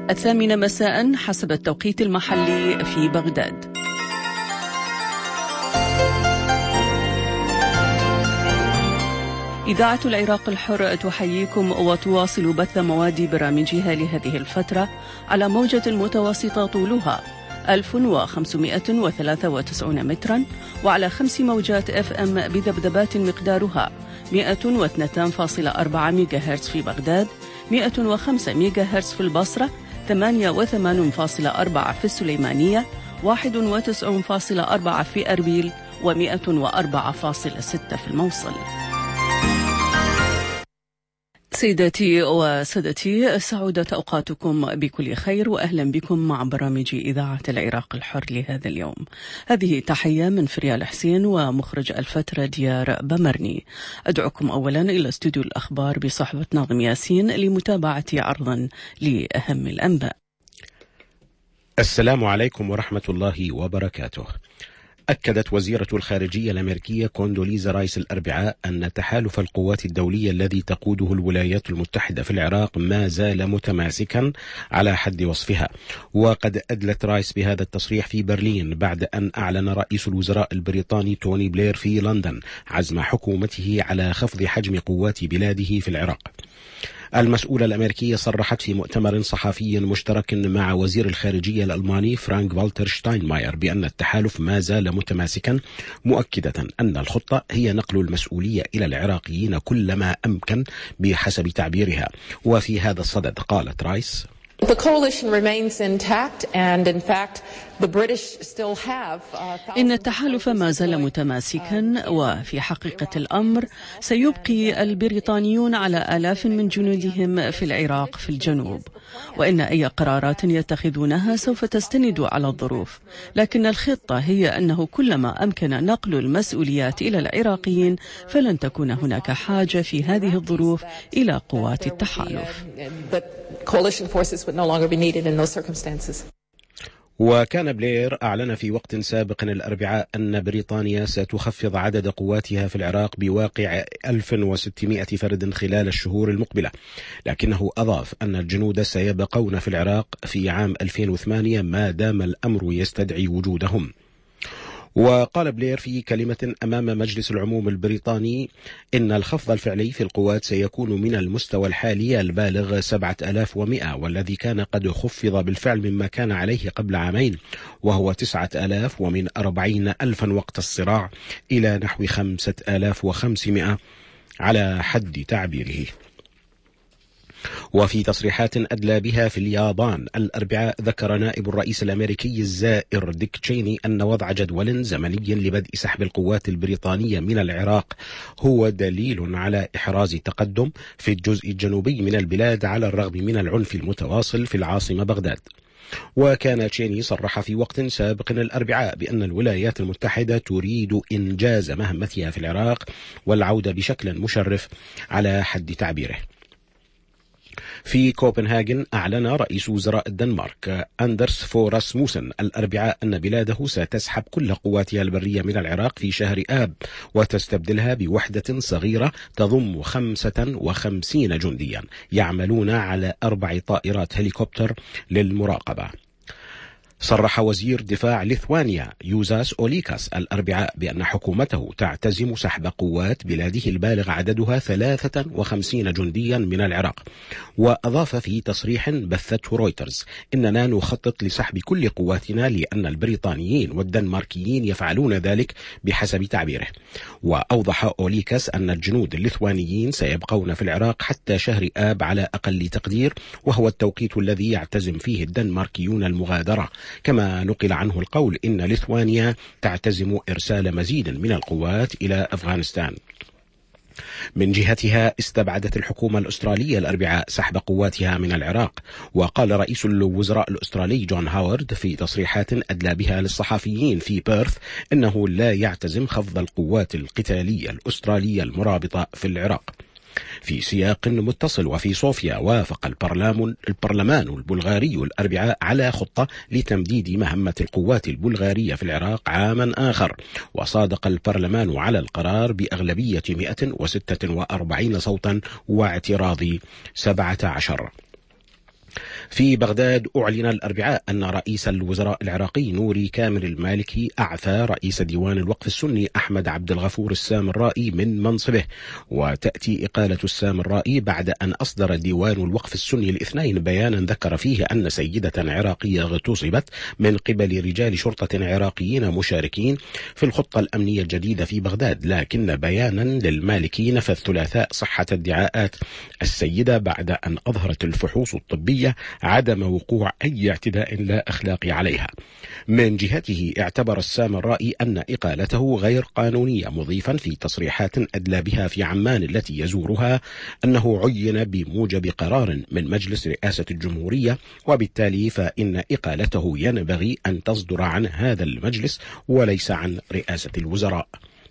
8 مساء حسب التوقيت المحلي في بغداد. إذاعة العراق الحر تحييكم وتواصل بث مواد برامجها لهذه الفترة على موجة متوسطة طولها 1593 مترا وعلى 5 موجات FM بذبذبات مقدارها 102.4 ميجاهرتز في بغداد، 105 ميجاهرتز في البصرة، 88.4 في السليمانية، 91.4 في أربيل، و104.6 في الموصل. سيداتي وسادتي، سعودت أوقاتكم بكل خير وأهلا بكم مع برامج إذاعة العراق الحر لهذا اليوم. هذه تحية من فريال حسين ومخرج الفترة ديار بمرني. أدعوكم أولا إلى استوديو الأخبار بصحبة ناظم ياسين لمتابعة عرضا لأهم الأنباء. السلام عليكم ورحمة الله وبركاته. أكدت وزيرة الخارجية الأمريكية كوندوليزا رايس الأربعاء أن تحالف القوات الدولية الذي تقوده الولايات المتحدة في العراق ما زال متماسكا على حد وصفها. وقد أدلت رايس بهذا التصريح في برلين بعد أن أعلن رئيس الوزراء البريطاني توني بلير في لندن عزم حكومته على خفض حجم قوات بلاده في العراق. المسؤولة الأمريكية صرحت في مؤتمر صحفي مشترك مع وزير الخارجية الألماني فرانك فالتر شتاينماير بأن التحالف ما زال متماسكا، مؤكدة أن الخطة هي نقل المسؤولية إلى العراقيين كلما أمكن بحسب تعبيرها. وفي هذا الصدد قالت رايس: The coalition remains intact and in fact the British still have إن التحالف ما زال متماسكا، وفي حقيقة الأمر سيبقي البريطانيون على آلاف من جنودهم في العراق في الجنوب، وإن أي قرارات يتخذونها سوف تستند على الظروف، لكن الخطة هي أنه كلما أمكن نقل المسؤوليات إلى العراقيين فلن تكون هناك حاجة في هذه الظروف إلى قوات التحالف. وكان بلير أعلن في وقت سابق الأربعاء أن بريطانيا ستخفض عدد قواتها في العراق بواقع 1600 فرد خلال الشهور المقبلة، لكنه أضاف أن الجنود سيبقون في العراق في عام 2008 ما دام الأمر يستدعي وجودهم. وقال بلير في كلمة أمام مجلس العموم البريطاني إن الخفض الفعلي في القوات سيكون من المستوى الحالي البالغ 7100، والذي كان قد خفض بالفعل مما كان عليه قبل عامين، وهو 9040,000 وقت الصراع، إلى نحو 5500 على حد تعبيره. وفي تصريحات أدلى بها في اليابان الأربعاء، ذكر نائب الرئيس الأمريكي الزائر ديك تشيني أن وضع جدول زمني لبدء سحب القوات البريطانية من العراق هو دليل على إحراز تقدم في الجزء الجنوبي من البلاد على الرغم من العنف المتواصل في العاصمة بغداد. وكان تشيني صرح في وقت سابق الأربعاء بأن الولايات المتحدة تريد إنجاز مهمتها في العراق والعودة بشكل مشرف على حد تعبيره. في كوبنهاجن أعلن رئيس وزراء الدنمارك أندرس فور راسموسن الأربعاء أن بلاده ستسحب كل قواتها البرية من العراق في شهر آب وتستبدلها بوحدة صغيرة تضم 55 جنديا يعملون على 4 طائرات هليكوبتر للمراقبة. صرح وزير دفاع ليثوانيا يوزاس أوليكاس الأربعاء بأن حكومته تعتزم سحب قوات بلاده البالغ عددها 53 جنديا من العراق. وأضاف في تصريح بثته رويترز: إننا نخطط لسحب كل قواتنا لأن البريطانيين والدنماركيين يفعلون ذلك بحسب تعبيره. وأوضح أوليكاس أن الجنود الليثوانيين سيبقون في العراق حتى شهر آب على أقل تقدير، وهو التوقيت الذي يعتزم فيه الدنماركيون المغادرة. كما نقل عنه القول إن ليثوانيا تعتزم إرسال مزيد من القوات إلى أفغانستان. من جهتها استبعدت الحكومة الأسترالية الأربعاء سحب قواتها من العراق. وقال رئيس الوزراء الأسترالي جون هاورد في تصريحات أدلى بها للصحفيين في بيرث إنه لا يعتزم خفض القوات القتالية الأسترالية المرابطة في العراق. في سياق متصل وفي صوفيا، وافق البرلمان البلغاري الأربعاء على خطة لتمديد مهمة القوات البلغارية في العراق عاما آخر، وصادق البرلمان على القرار بأغلبية 146 صوتا واعتراض 17. في بغداد أعلن الأربعاء أن رئيس الوزراء العراقي نوري كامل المالكي أعفى رئيس ديوان الوقف السني أحمد عبد الغفور السامرائي من منصبه، وتأتي إقالة السامرائي بعد أن أصدر ديوان الوقف السني الاثنين بيانا ذكر فيه أن سيدة عراقية اغتصبت من قبل رجال شرطة عراقيين مشاركين في الخطة الأمنية الجديدة في بغداد، لكن بيانا للمالكي نفى الثلاثاء صحة ادعاءات السيدة بعد أن أظهرت الفحوص الطبية عدم وقوع أي اعتداء لا أخلاقي عليها. من جهته اعتبر السامرائي أن إقالته غير قانونية، مضيفا في تصريحات أدلى بها في عمان التي يزورها أنه عين بموجب قرار من مجلس رئاسة الجمهورية، وبالتالي فإن إقالته ينبغي أن تصدر عن هذا المجلس وليس عن رئاسة الوزراء.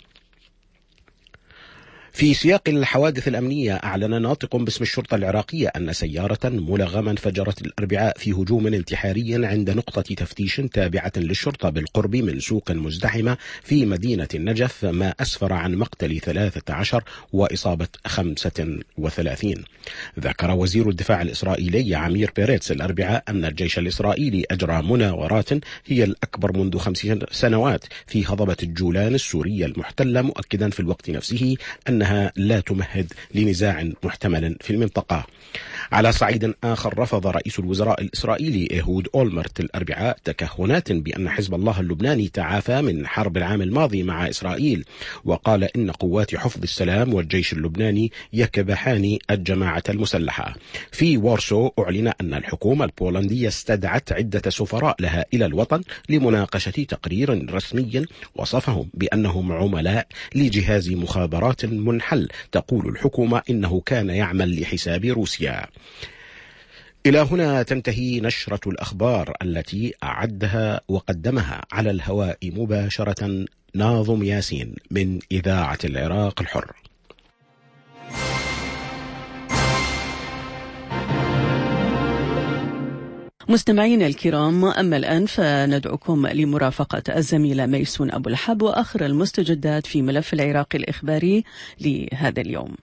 في سياق الحوادث الأمنية، أعلن ناطق باسم الشرطة العراقية أن سيارة ملغمة انفجرت الأربعاء في هجوم انتحاري عند نقطة تفتيش تابعة للشرطة بالقرب من سوق مزدحمة في مدينة النجف، ما أسفر عن مقتل 13 وإصابة 35. ذكر وزير الدفاع الإسرائيلي عمير بيريتس الأربعاء أن الجيش الإسرائيلي أجرى مناورات هي الأكبر منذ 50 سنوات في هضبة الجولان السورية المحتلة، مؤكدا في الوقت نفسه أنها لا تمهد لنزاع محتمل في المنطقة. على صعيد آخر، رفض رئيس الوزراء الإسرائيلي إيهود أولمرت الأربعاء تكهنات بأن حزب الله اللبناني تعافى من حرب العام الماضي مع إسرائيل، وقال إن قوات حفظ السلام والجيش اللبناني يكبحان الجماعة المسلحة. في وارسو أعلن أن الحكومة البولندية استدعت عدة سفراء لها إلى الوطن لمناقشة تقرير رسمي وصفهم بأنهم عملاء لجهاز مخابرات منحل تقول الحكومة إنه كان يعمل لحساب روسيا. إلى هنا تنتهي نشرة الأخبار التي أعدها وقدمها على الهواء مباشرة ناظم ياسين من إذاعة العراق الحر. مستمعين الكرام، أما الآن فندعوكم لمرافقة الزميلة ميسون أبو الحب وآخر المستجدات في ملف العراق الإخباري لهذا اليوم.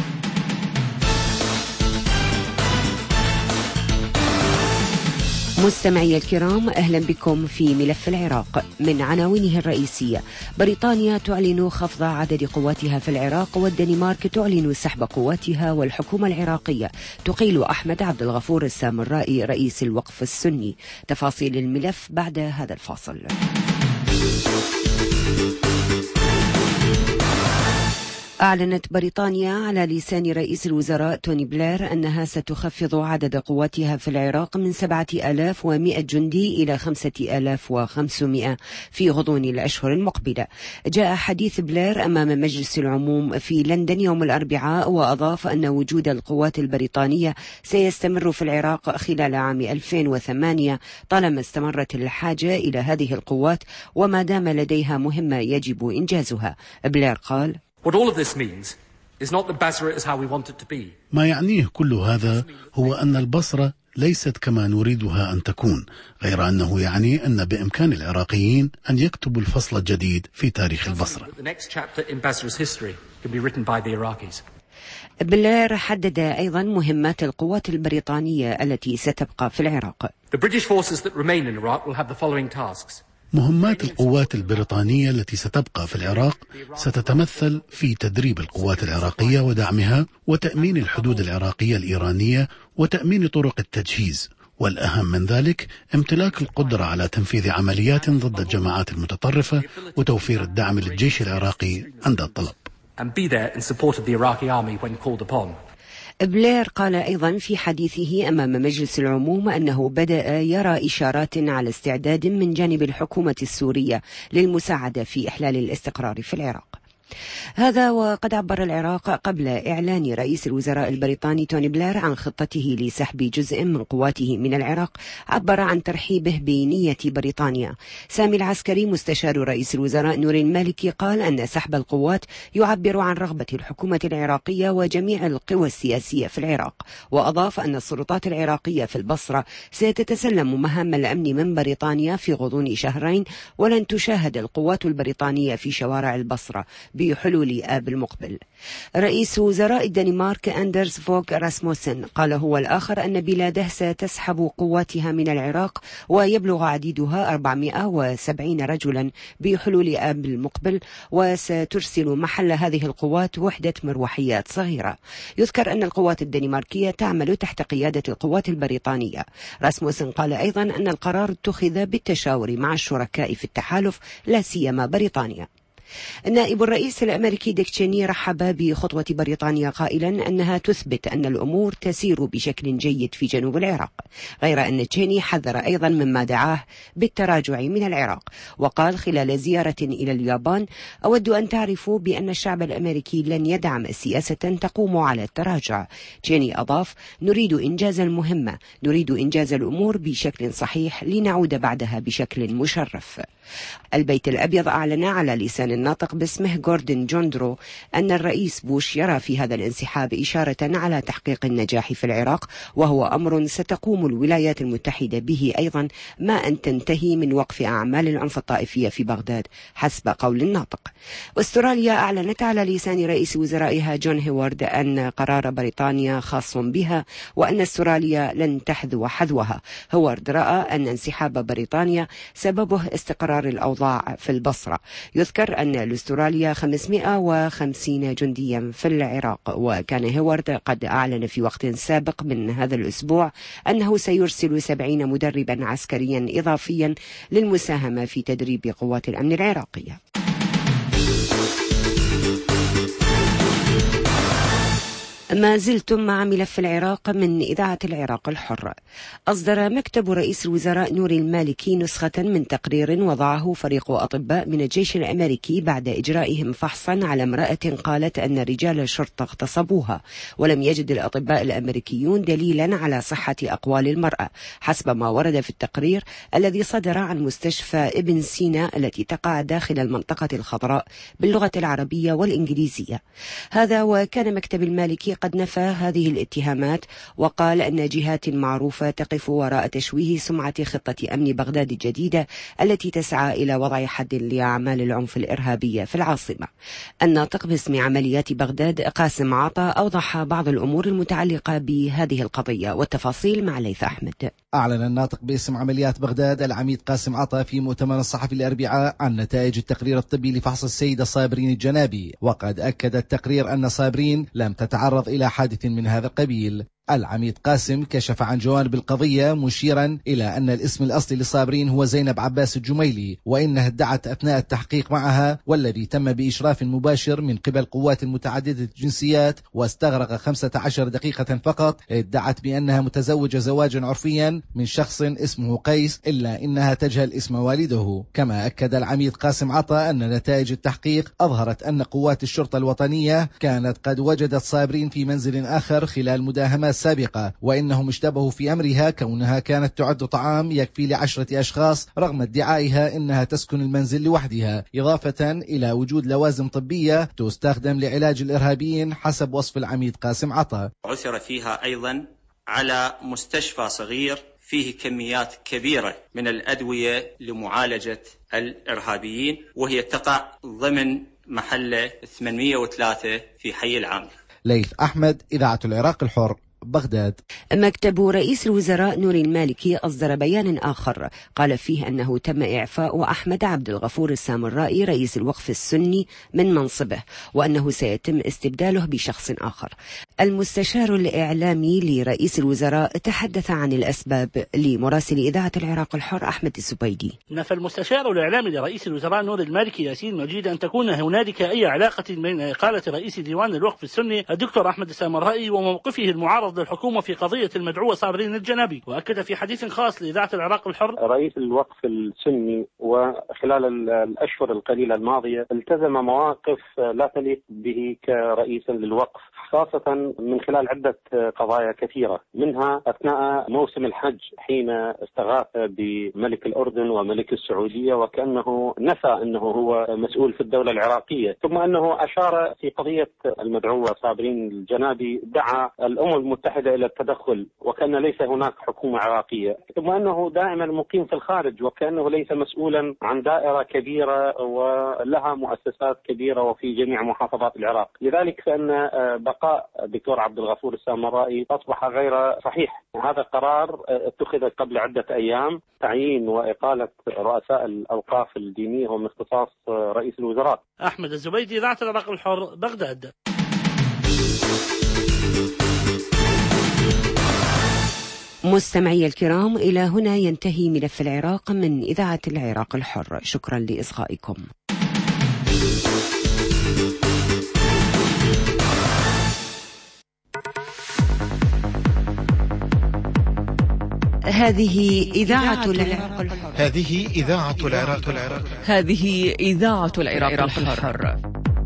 مستمعي الكرام، أهلا بكم في ملف العراق. من عناوينه الرئيسية: بريطانيا تعلن خفض عدد قواتها في العراق، والدنمارك تعلن سحب قواتها، والحكومة العراقية تقيل أحمد عبد الغفور السامرائي رئيس الوقف السني. تفاصيل الملف بعد هذا الفاصل. أعلنت بريطانيا على لسان رئيس الوزراء توني بلير أنها ستخفض عدد قواتها في العراق من 7100 جندي إلى 5500 في غضون الأشهر المقبلة. جاء حديث بلير أمام مجلس العموم في لندن يوم الأربعاء، وأضاف أن وجود القوات البريطانية سيستمر في العراق خلال عام 2008 طالما استمرت الحاجة إلى هذه القوات وما دام لديها مهمة يجب إنجازها. بلير قال: ما يعنيه كل هذا هو أن البصرة ليست كما نريدها أن تكون، غير أنه يعني أن بإمكان العراقيين أن يكتبوا الفصل الجديد في تاريخ البصرة. بلير حدد أيضا مهمات القوات البريطانية التي ستبقى في العراق. مهمات القوات البريطانية التي ستبقى في العراق ستتمثل في تدريب القوات العراقية ودعمها، وتأمين الحدود العراقية الإيرانية، وتأمين طرق التجهيز، والأهم من ذلك امتلاك القدرة على تنفيذ عمليات ضد الجماعات المتطرفة، وتوفير الدعم للجيش العراقي عند الطلب. بلير قال أيضا في حديثه أمام مجلس العموم أنه بدأ يرى إشارات على استعداد من جانب الحكومة السورية للمساعدة في إحلال الاستقرار في العراق. هذا وقد عبر العراق قبل إعلان رئيس الوزراء البريطاني توني بلير عن خطته لسحب جزء من قواته من العراق، عبر عن ترحيبه بنية بريطانيا. سامي العسكري مستشار رئيس الوزراء نوري المالكي قال أن سحب القوات يعبر عن رغبة الحكومة العراقية وجميع القوى السياسية في العراق، وأضاف أن السلطات العراقية في البصرة ستتسلم مهام الأمن من بريطانيا في غضون شهرين، ولن تشاهد القوات البريطانية في شوارع البصرة بحلول آب المقبل. رئيس وزراء الدنمارك أندرز فوغ راسموسن قال هو الآخر أن بلاده ستسحب قواتها من العراق ويبلغ عديدها 470 رجلا بحلول آب المقبل، وسترسل محل هذه القوات وحدة مروحيات صغيرة. يذكر أن القوات الدنماركية تعمل تحت قيادة القوات البريطانية. راسموسن قال أيضا أن القرار اتخذ بالتشاور مع الشركاء في التحالف لا سيما بريطانيا. نائب الرئيس الأمريكي ديك تشيني رحب بخطوة بريطانيا قائلا أنها تثبت أن الأمور تسير بشكل جيد في جنوب العراق، غير أن تشيني حذر أيضا مما دعاه بالتراجع من العراق، وقال خلال زيارة إلى اليابان: أود أن تعرفوا بأن الشعب الأمريكي لن يدعم سياسة تقوم على التراجع. تشيني أضاف: نريد إنجاز المهمة، نريد إنجاز الأمور بشكل صحيح لنعود بعدها بشكل مشرف. البيت الأبيض أعلن على لسان الناطق باسمه غوردن جوندرو أن الرئيس بوش يرى في هذا الانسحاب إشارة على تحقيق النجاح في العراق، وهو أمر ستقوم الولايات المتحدة به أيضا ما أن تنتهي من وقف أعمال العنف الطائفية في بغداد حسب قول الناطق. أستراليا أعلنت على لسان رئيس وزرائها جون هيوارد أن قرار بريطانيا خاص بها وأن أستراليا لن تحذو حذوها. هيوارد رأى أن انسحاب بريطانيا سببه استقرار الأوضاع في البصرة. يذكر أن لأستراليا 550 جنديا في العراق، وكان هيوارد قد أعلن في وقت سابق من هذا الأسبوع أنه سيرسل 70 مدربا عسكريا إضافيا للمساهمة في تدريب قوات الأمن العراقية. ما زلتم مع ملف العراق من إذاعة العراق الحر. أصدر مكتب رئيس الوزراء نوري المالكي نسخة من تقرير وضعه فريق أطباء من الجيش الأمريكي بعد إجرائهم فحصا على امرأة قالت أن رجال الشرطة اغتصبوها، ولم يجد الأطباء الأمريكيون دليلا على صحة أقوال المرأة حسب ما ورد في التقرير الذي صدر عن مستشفى ابن سينا التي تقع داخل المنطقة الخضراء باللغة العربية والإنجليزية. هذا وكان مكتب المالكي قد نفى هذه الاتهامات، وقال أن جهات معروفة تقف وراء تشويه سمعة خطة أمن بغداد الجديدة التي تسعى إلى وضع حد لأعمال العنف الإرهابية في العاصمة. الناطق باسم عمليات بغداد قاسم عطا أوضح بعض الأمور المتعلقة بهذه القضية، والتفاصيل مع ليث أحمد. أعلن الناطق باسم عمليات بغداد العميد قاسم عطا في مؤتمر الصحفي الأربعاء عن نتائج التقرير الطبي لفحص السيدة صابرين الجنابي، وقد أكد التقرير أن صابرين لم تتعرض إلى حادث من هذا القبيل. العميد قاسم كشف عن جوانب القضية مشيرا إلى أن الاسم الأصلي لصابرين هو زينب عباس الجميلي، وإنها ادعت أثناء التحقيق معها والذي تم بإشراف مباشر من قبل قوات متعددة الجنسيات واستغرق 15 دقيقة فقط، ادعت بأنها متزوجة زواجا عرفيا من شخص اسمه قيس، إلا إنها تجهل اسم والده. كما أكد العميد قاسم عطا أن نتائج التحقيق أظهرت أن قوات الشرطة الوطنية كانت قد وجدت صابرين في منزل آخر خلال مداهمات سابقة، وإنهم اشتبهوا في أمرها كونها كانت تعد طعام يكفي ل10 أشخاص رغم ادعائها إنها تسكن المنزل لوحدها، إضافة إلى وجود لوازم طبية تستخدم لعلاج الإرهابيين حسب وصف العميد قاسم عطا. عثر فيها أيضا على مستشفى صغير فيه كميات كبيرة من الأدوية لمعالجة الإرهابيين، وهي تقع ضمن محلة 803 في حي العامل. ليث أحمد، إذاعة العراق الحر، بغداد. مكتب رئيس الوزراء نوري المالكي أصدر بيان آخر قال فيه أنه تم إعفاء أحمد عبد الغفور السامرائي رئيس الوقف السني من منصبه، وأنه سيتم استبداله بشخص آخر. المستشار الإعلامي لرئيس الوزراء تحدث عن الأسباب لمراسل إذاعة العراق الحر أحمد الزبيدي. نفى المستشار الإعلامي لرئيس الوزراء نوري المالكي ياسين مجيد أن تكون هنالك أي علاقة بين إقالة رئيس ديوان الوقف السني الدكتور أحمد السامرائي وموقفه المعارض للحكومة في قضية المدعوة صابرين الجنابي. وأكد في حديث خاص لإذاعة العراق الحر رئيس الوقف السني وخلال الأشهر القليلة الماضية التزم مواقف لا تليق به كرئيس للوقف، خاصة من خلال عدة قضايا كثيرة، منها أثناء موسم الحج حين استغاث بملك الأردن وملك السعودية وكأنه نفى أنه هو مسؤول في الدولة العراقية، ثم أنه أشار في قضية المدعوة صابرين الجنابي، دعا الأمم المتحدة المتحدة إلى التدخل وكأن ليس هناك حكومة عراقية، ثم أنه دائما مقيم في الخارج وكأنه ليس مسؤولا عن دائرة كبيرة ولها مؤسسات كبيرة وفي جميع محافظات العراق. لذلك فإن بقاء الدكتور عبد الغفور السامرائي أصبح غير صحيح. هذا قرار اتخذ قبل عدة أيام، تعيين وإقالة رؤساء الأوقاف الدينية ومن اختصاص رئيس الوزراء. أحمد الزبيدي، إذاعة العراق الحر، بغداد. مستمعي الكرام، إلى هنا ينتهي ملف العراق من إذاعة العراق الحر. شكرا لإصغائكم. هذه إذاعة العراق الحر. هذه إذاعة العراق الحر. هذه إذاعة العراق الحر.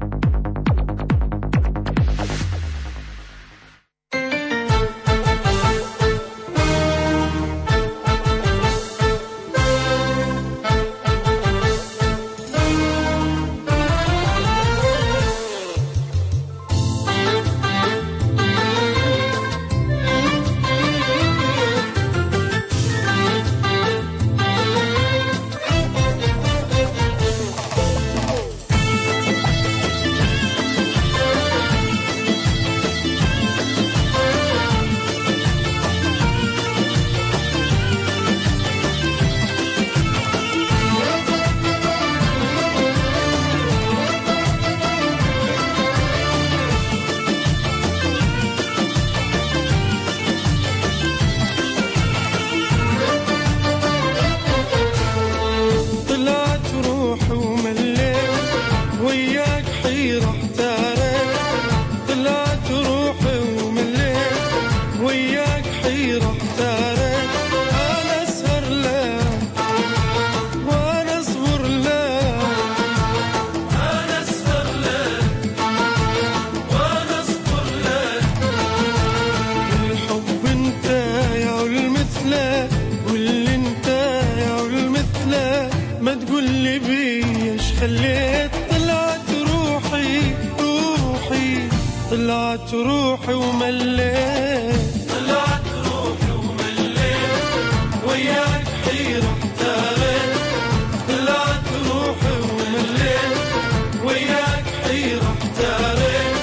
طلعت روحي ومليت، طلعت روحي ومليت، وياك حيرة احتاريت، طلعت روحي ومليت، وياك حيرة احتاريت.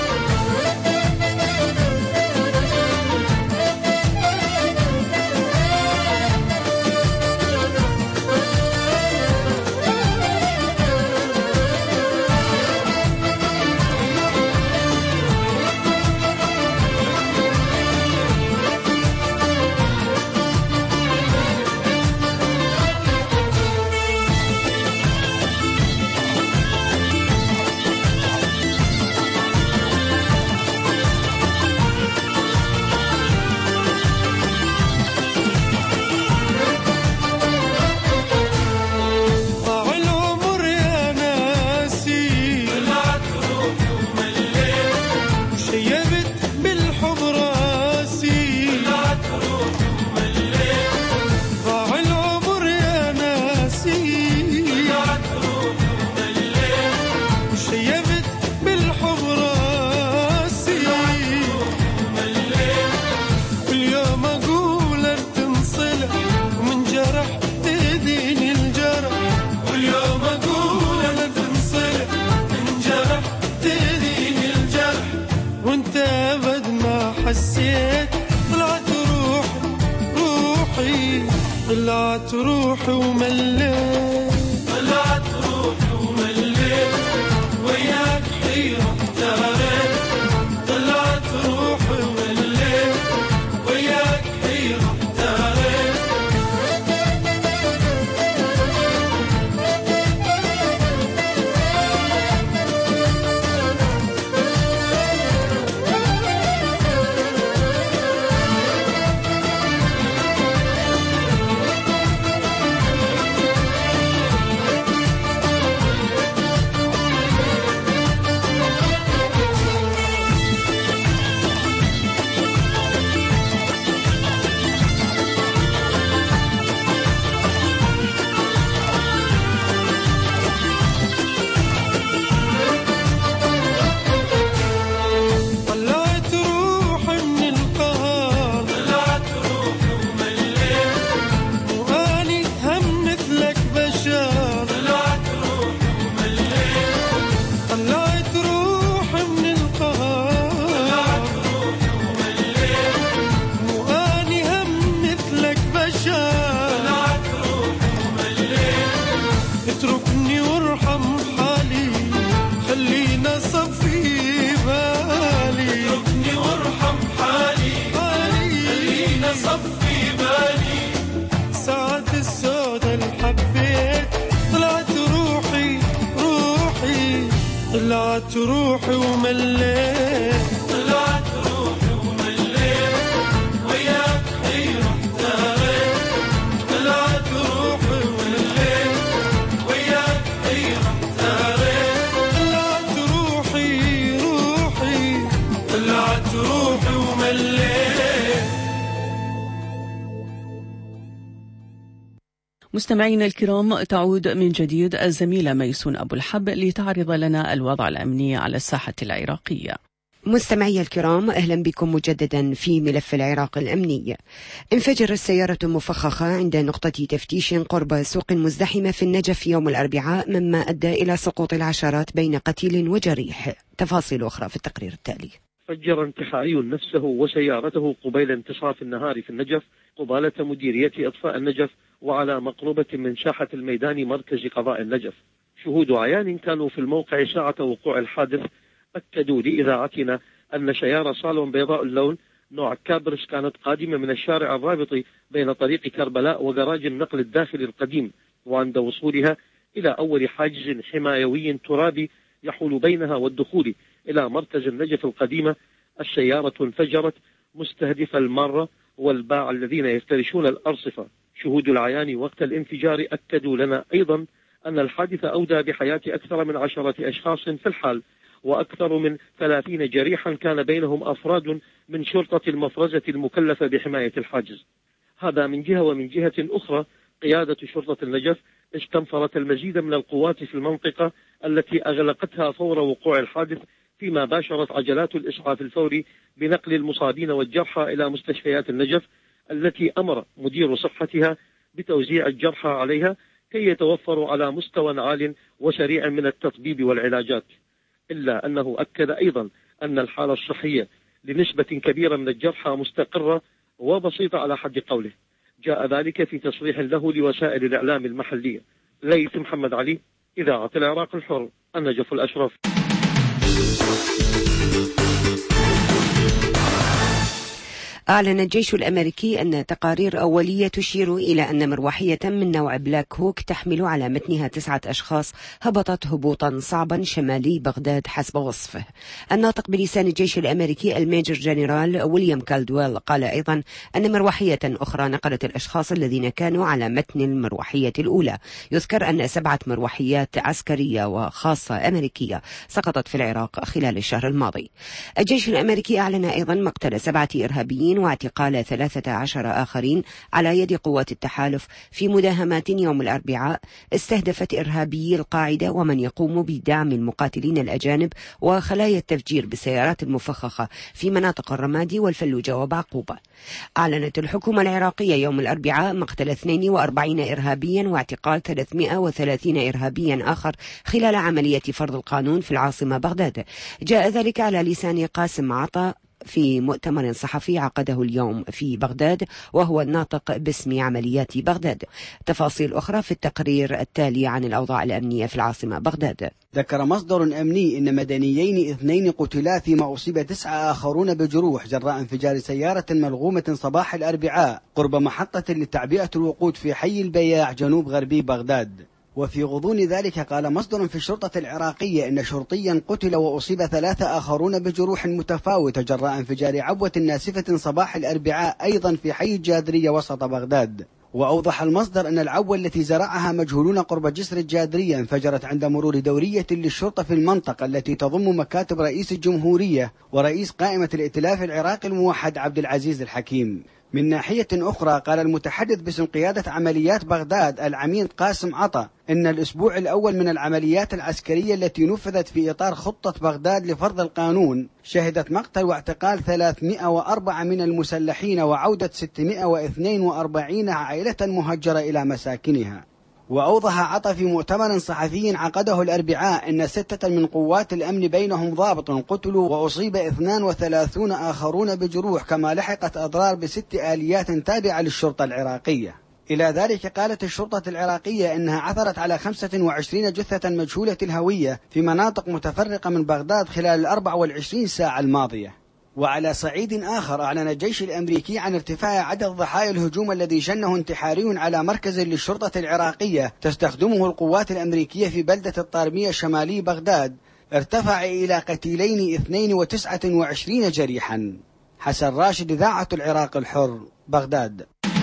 حسيت طلعت روحي طلعت روحي ومليت، طلعت روحي ومليت، وياك حيرة احتاريت، طلعت روحي ومليت، وياك حيرة احتاريت. طلعت روحي ومليت طلعت روحي ومليت وياك حيرة احتاريت طلعت روحي ومليت وياك حيرة احتاريت طلعت روحي طلعت روحي ومليت. مستمعينا الكرام، تعود من جديد الزميلة ميسون أبو الحب لتعرض لنا الوضع الأمني على الساحة العراقية. مستمعي الكرام، أهلا بكم مجددا في ملف العراق الأمني. انفجرت سيارة مفخخة عند نقطة تفتيش قرب سوق مزدحمة في النجف يوم الأربعاء، مما أدى إلى سقوط العشرات بين قتيل وجريح. تفاصيل أخرى في التقرير التالي. فجر انتحاري نفسه وسيارته قبيل انتصاف النهار في النجف قبالة مديرية إطفاء النجف وعلى مقربة من ساحة الميدان مركز قضاء النجف. شهود عيان كانوا في الموقع ساعة وقوع الحادث أكدوا لإذاعتنا أن سيارة صالون بيضاء اللون نوع كابرس كانت قادمة من الشارع الرابط بين طريق كربلاء وجراج النقل الداخلي القديم، وعند وصولها إلى أول حاجز حمايوي ترابي يحول بينها والدخول إلى مركز النجف القديمة، السيارة انفجرت مستهدفة المارة والباع الذين يفترشون الأرصفة. شهود العيان وقت الانفجار أكدوا لنا أيضا أن الحادث أودى بحياة أكثر من 10 أشخاص في الحال، وأكثر من 30 جريحا كان بينهم أفراد من شرطة المفرزة المكلفة بحماية الحاجز. هذا من جهة، ومن جهة أخرى قيادة شرطة النجف استنفرت المزيد من القوات في المنطقة التي أغلقتها فور وقوع الحادث، فيما باشرت عجلات الإسعاف الفوري بنقل المصابين والجرحى إلى مستشفيات النجف التي أمر مدير صحتها بتوزيع الجرحى عليها كي يتوفروا على مستوى عال وسريع من التطبيب والعلاجات. إلا أنه أكد أيضا أن الحالة الصحية لنسبة كبيرة من الجرحى مستقرة وبسيطة على حد قوله. جاء ذلك في تصريح له لوسائل الإعلام المحلية. ليث محمد علي، إذاعة العراق الحر، النجف الأشرف. أعلن الجيش الأمريكي أن تقارير أولية تشير إلى أن مروحية من نوع بلاك هوك تحمل على متنها 9 أشخاص هبطت هبوطا صعبا شمالي بغداد حسب وصفه. الناطق بلسان الجيش الأمريكي الميجر جنرال ويليام كالدويل قال أيضا أن مروحية أخرى نقلت الأشخاص الذين كانوا على متن المروحية الأولى. يذكر أن 7 مروحيات عسكرية وخاصة أمريكية سقطت في العراق خلال الشهر الماضي. الجيش الأمريكي أعلن أيضا مقتل 7 إرهابيين واعتقال 13 آخرين على يد قوات التحالف في مداهمات يوم الأربعاء استهدفت إرهابيي القاعدة ومن يقوم بدعم المقاتلين الأجانب وخلايا التفجير بالسيارات المفخخة في مناطق الرمادي والفلوجة وبعقوبة. أعلنت الحكومة العراقية يوم الأربعاء مقتل 42 إرهابيا واعتقال 330 إرهابيا آخر خلال عملية فرض القانون في العاصمة بغداد. جاء ذلك على لسان قاسم عطا في مؤتمر صحفي عقده اليوم في بغداد وهو الناطق باسم عمليات بغداد. تفاصيل أخرى في التقرير التالي عن الأوضاع الأمنية في العاصمة بغداد. ذكر مصدر أمني إن مدنيين 2 قتلا فيما أصيب 9 آخرون بجروح جراء انفجار سيارة ملغومة صباح الأربعاء قرب محطة لتعبئة الوقود في حي البياع جنوب غربي بغداد. وفي غضون ذلك قال مصدر في الشرطة العراقية إن شرطيا قتل وأصيب 3 آخرون بجروح متفاوتة جراء انفجار عبوة ناسفة صباح الأربعاء أيضا في حي الجادرية وسط بغداد. وأوضح المصدر أن العبوة التي زرعها مجهولون قرب جسر الجادرية انفجرت عند مرور دورية للشرطة في المنطقة التي تضم مكاتب رئيس الجمهورية ورئيس قائمة الائتلاف العراقي الموحد عبد العزيز الحكيم. من ناحية أخرى قال المتحدث باسم قيادة عمليات بغداد العميد قاسم عطا إن الأسبوع الأول من العمليات العسكرية التي نفذت في إطار خطة بغداد لفرض القانون شهدت مقتل واعتقال 304 من المسلحين وعودة 642 عائلة مهجرة إلى مساكنها. وأوضح عطا في مؤتمر صحفي عقده الأربعاء أن 6 من قوات الأمن بينهم ضابط قتلوا وأصيب 32 آخرون بجروح، كما لحقت أضرار ب6 آليات تابعة للشرطة العراقية. إلى ذلك قالت الشرطة العراقية أنها عثرت على 25 جثة مجهولة الهوية في مناطق متفرقة من بغداد خلال 24 ساعة الماضية. وعلى صعيد آخر أعلن الجيش الأمريكي عن ارتفاع عدد ضحايا الهجوم الذي شنه انتحاري على مركز للشرطة العراقية تستخدمه القوات الأمريكية في بلدة الطارمية شمالي بغداد ارتفع إلى قتيلين 29 جريحا. حسن راشد، إذاعة العراق الحر، بغداد.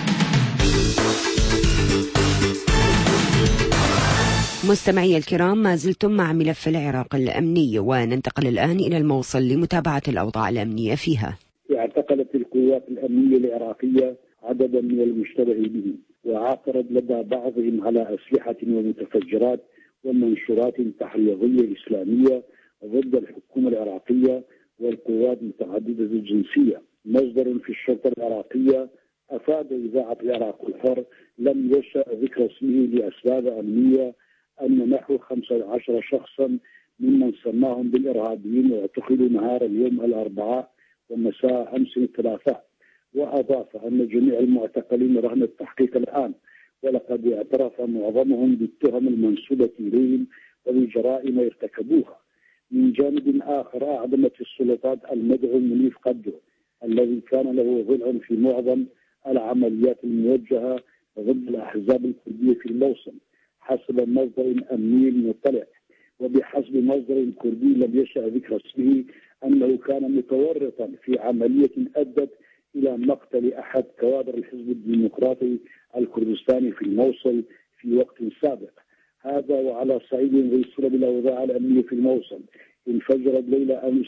مستمعي الكرام، ما زلتم مع ملف العراق الأمني، وننتقل الآن إلى الموصل لمتابعة الأوضاع الأمنية فيها. اعتقلت القوات الأمنية العراقية عددا من المشتبه به، وعثرت لدى بعضهم على أسلحة ومتفجرات ومنشورات تحريضية إسلامية ضد الحكومة العراقية والقوات متعددة الجنسية. مصدر في الشرطة العراقية أفاد إذاعة العراق الحر لم يشأ ذكر اسمه لأسباب أمنية أن نحو 15 شخصا ممن سماهم بالإرهابيين اعتقلوا نهار اليوم الأربعاء ومساء أمس الثلاثاء. وأضاف أن جميع المعتقلين رهن التحقيق الآن، ولقد اعترف معظمهم بالتهم المنسوبة إليهم وبجرائم ارتكبوها. من جانب آخر، أعدمت السلطات المدعو منيف قدو الذي كان له ضلع في معظم العمليات الموجهة ضد الأحزاب الكردية في الموصل حسب مصدر أمني مطلع. وبحسب مصدر كردي لم يشأ ذكر اسمه أنه كان متورطا في عملية أدت إلى مقتل أحد كوادر الحزب الديمقراطي الكردستاني في الموصل في وقت سابق. هذا وعلى صعيد ذي صلة بالأوضاع الأمنية في الموصل، انفجرت ليلة أمس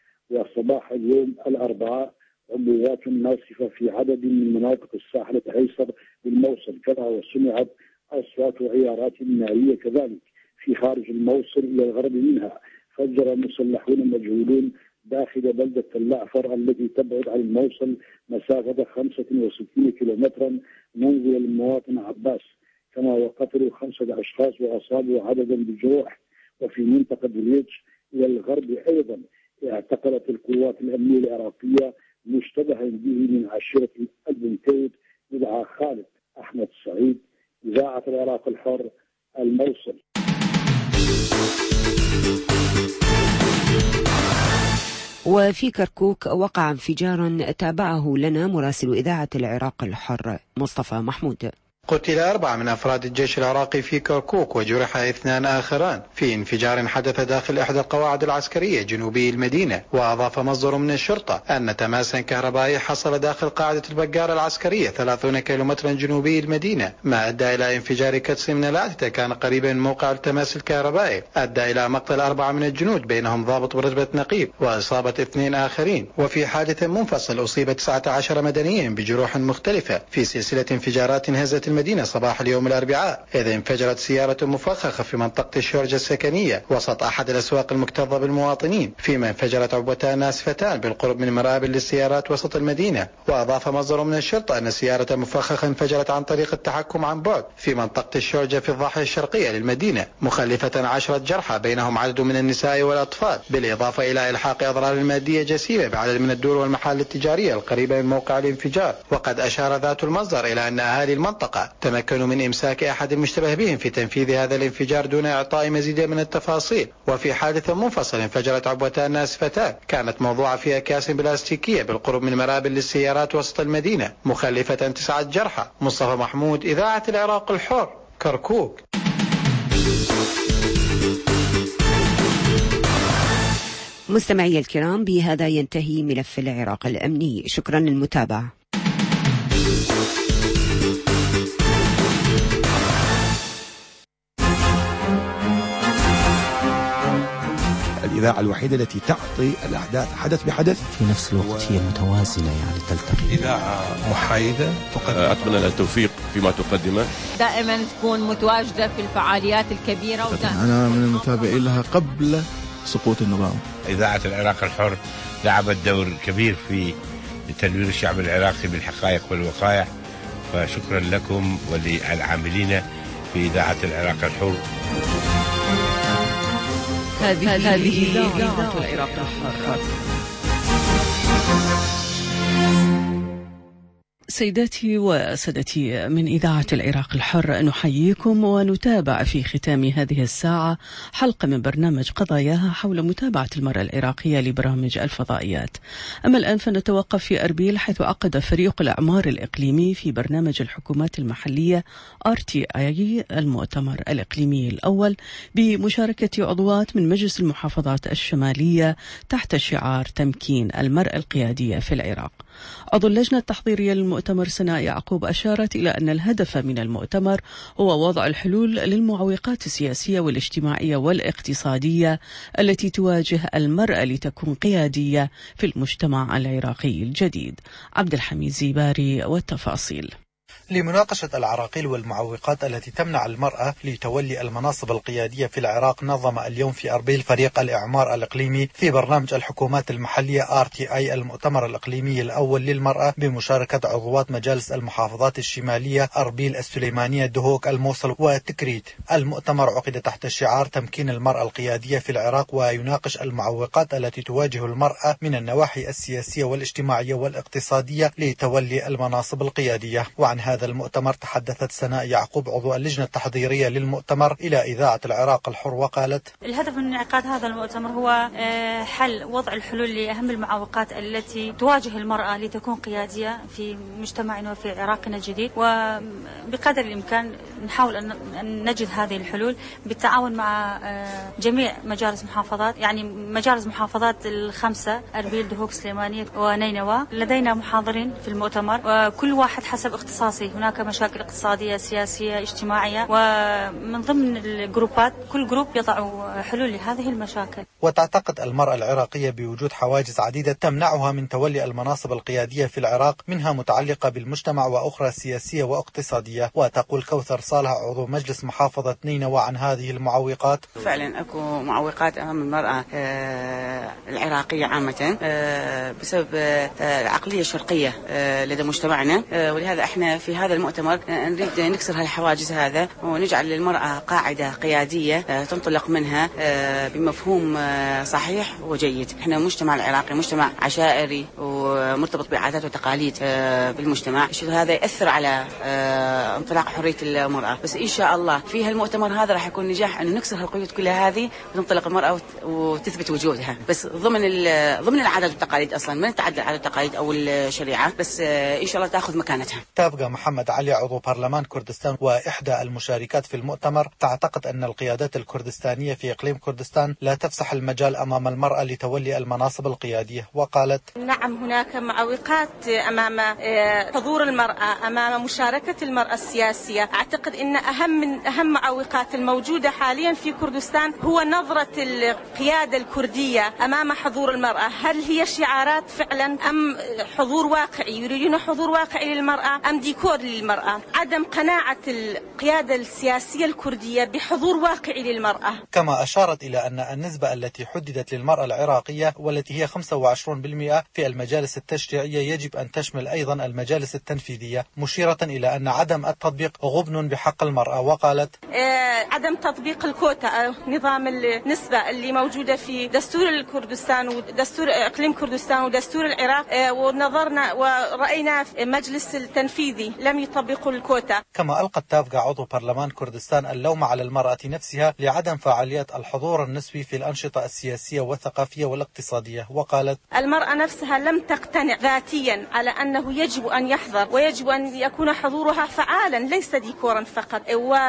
وصباح اليوم الأربعاء عبوات ناسفة في عدد من مناطق الساحل الأيسر بالموصل، كما وسمعت أصوات عيارات نارية كذلك في خارج الموصل إلى الغرب منها. فجر مسلحون مجهولون داخل بلدة اللاعفر التي تبعد عن الموصل مسافة 65 كيلومترا منزل المواطن عباس، كما وقتلوا 5 أشخاص وأصابوا عددا بالجروح. وفي منطقة بليتش إلى الغرب أيضا اعتقلت القوات الأمنية العراقية مشتبها به من عشيرة البنتيد يدعى خالد. أحمد سعيد، إذاعة العراق الحر، الموصل. وفي كركوك وقع انفجار تابعه لنا مراسل إذاعة العراق الحر مصطفى محمود. قتل 4 من أفراد الجيش العراقي في كركوك وجرح 2 آخران في انفجار حدث داخل إحدى القواعد العسكرية جنوبي المدينة. وأضاف مصدر من الشرطة أن تماسا كهربائي حصل داخل قاعدة البقارة العسكرية 30 كيلومترا جنوبي المدينة، ما أدى إلى انفجار كتس من الآتة كان قريبا من موقع التماس الكهربائي، أدى إلى مقتل 4 من الجنود بينهم ضابط برتبة نقيب وإصابة 2 آخرين. وفي حادث منفصل أصيب 19 مدنيا بجروح مختلفة في سلسلة انفجارات هزت المدينة صباح اليوم الأربعاء، إذ انفجرت سيارة مفخخة في منطقة الشرجة السكنية وسط أحد الأسواق المكتظة بالمواطنين، فيما انفجرت عبوتان ناسفتان بالقرب من مرابل للسيارات وسط المدينة. وأضاف مصدر من الشرطة أن سيارة مفخخة انفجرت عن طريق التحكم عن بعد في منطقة الشرجة في الضاحية الشرقية للمدينة، مخلفة 10 جرحى بينهم عدد من النساء والأطفال، بالإضافة إلى إلحاق أضرار مادية جسيمة بعدد من الدور والمحال التجارية القريبة من موقع الانفجار. وقد أشار ذات المصدر إلى أن أهالي المنطقة تمكنوا من إمساك أحد المشتبه بهم في تنفيذ هذا الانفجار دون إعطاء مزيد من التفاصيل. وفي حادث منفصل انفجرت عبوتان ناسفتان كانت موضوعة في أكياس بلاستيكية بالقرب من مرابل للسيارات وسط المدينة، مخلفة 9 جرحى. مصطفى محمود، إذاعة العراق الحر، كركوك. مستمعي الكرام، بهذا ينتهي ملف العراق الأمني. شكرا للمتابعة. الإذاعة الوحيدة التي تعطي الأحداث حدث بحدث في نفس الوقت هي متوازنة، يعني تلتقي. إذاعة محايدة أتمنى لها التوفيق فيما تقدمه، دائما تكون متواجدة في الفعاليات الكبيرة. أنا من المتابعين لها قبل سقوط النظام. إذاعة العراق الحر لعبت دور كبير في تنوير الشعب العراقي بالحقائق والوقائع، فشكرا لكم وللعاملين في إذاعة العراق الحر. هذه إذاعة العراق الحر. سيداتي وسادتي من إذاعة العراق الحر، نحييكم ونتابع في ختام هذه الساعة حلقة من برنامج قضاياها حول متابعة المرأة العراقية لبرامج الفضائيات. أما الآن فنتوقف في أربيل، حيث عقد فريق الإعمار الإقليمي في برنامج الحكومات المحلية RTI المؤتمر الإقليمي الأول بمشاركة عضوات من مجلس المحافظات الشمالية تحت شعار تمكين المرأة القيادية في العراق. عضو اللجنة التحضيرية للمؤتمر سناء يعقوب أشارت إلى أن الهدف من المؤتمر هو وضع الحلول للمعوقات السياسية والاجتماعية والاقتصادية التي تواجه المرأة لتكون قيادية في المجتمع العراقي الجديد. عبد الحميد زيباري والتفاصيل. لمناقشة العراقيل والمعوقات التي تمنع المرأة لتولي المناصب القيادية في العراق، نظم اليوم في أربيل فريق الإعمار الإقليمي في برنامج الحكومات المحلية RTI المؤتمر الإقليمي الأول للمرأة بمشاركة عضوات مجالس المحافظات الشمالية أربيل، السليمانية، دهوك، الموصل وتكريت. المؤتمر عقد تحت شعار تمكين المرأة القيادية في العراق، ويناقش المعوقات التي تواجه المرأة من النواحي السياسية والاجتماعية والاقتصادية لتولي المناصب القيادية. وعن هذا المؤتمر تحدثت سناء يعقوب عضو اللجنة التحضيرية للمؤتمر إلى إذاعة العراق الحر وقالت: الهدف من انعقاد هذا المؤتمر هو حل وضع الحلول لأهم المعوقات التي تواجه المرأة لتكون قيادية في مجتمعنا وفي عراقنا الجديد، وبقدر الإمكان نحاول أن نجد هذه الحلول بالتعاون مع جميع مجالس محافظات، يعني مجالس محافظات الخمسة أربيل، دهوك، سليمانية ونينوى. لدينا محاضرين في المؤتمر وكل واحد حسب اختصاصه. هناك مشاكل اقتصادية، سياسية، اجتماعية، ومن ضمن الجروبات كل جروب يضع حلول لهذه المشاكل. وتعتقد المرأة العراقية بوجود حواجز عديدة تمنعها من تولي المناصب القيادية في العراق، منها متعلقة بالمجتمع وأخرى سياسية واقتصادية. وتقول كوثر صالح عضو مجلس محافظة نينوى عن هذه المعوقات: فعلا أكو معوقات أمام المرأة العراقية عامة بسبب العقلية الشرقية لدى مجتمعنا، ولهذا احنا في هذا المؤتمر نريد نكسر هالحواجز هذا ونجعل للمرأة قاعدة قيادية تنطلق منها بمفهوم صحيح وجيد. احنا مجتمع العراقي مجتمع عشائري ومرتبط بعادات وتقاليد بالمجتمع، هذا يأثر على انطلاق حرية المرأة. بس إن شاء الله في هالمؤتمر هذا راح يكون نجاح أن نكسر هالقيود كلها هذه وتنطلق المرأة وتثبت وجودها، بس ضمن العادات والتقاليد. أصلا ما نتعدى العادات والتقاليد أو الشريعة، بس إن شاء الله تأخذ مكانتها. تابقى محمد علي عضو برلمان كردستان وإحدى المشاركات في المؤتمر تعتقد أن القيادات الكردستانية في إقليم كردستان لا تفسح المجال أمام المرأة لتولي المناصب القيادية، وقالت: نعم، هناك معوقات أمام حضور المرأة، أمام مشاركة المرأة السياسية. أعتقد أن أهم معوقات الموجودة حاليا في كردستان هو نظرة القيادة الكردية أمام حضور المرأة. هل هي شعارات فعلا أم حضور واقعي؟ يريدون حضور واقعي للمرأة أم ديكور للمرأة؟ عدم قناعة القيادة السياسية الكردية بحضور واقعي للمرأة. كما أشارت إلى أن النسبة التي حددت للمرأة العراقية والتي هي 25% في المجالس التشريعية يجب أن تشمل أيضا المجالس التنفيذية، مشيرة إلى أن عدم التطبيق غبن بحق المرأة. وقالت: عدم تطبيق الكوتا، نظام النسبة اللي موجودة في دستور الكردستان ودستور إقليم كردستان ودستور العراق، ونظرنا ورأينا في مجلس التنفيذي لم يطبقوا الكوتا. كما ألقت تافقة عضو برلمان كردستان اللوم على المرأة نفسها لعدم فعالية الحضور النسبي في الأنشطة السياسية والثقافية والاقتصادية. وقالت: المرأة نفسها لم تقتنع ذاتيا على أنه يجب أن يحضر ويجب أن يكون حضورها فعالا ليس ديكورا فقط،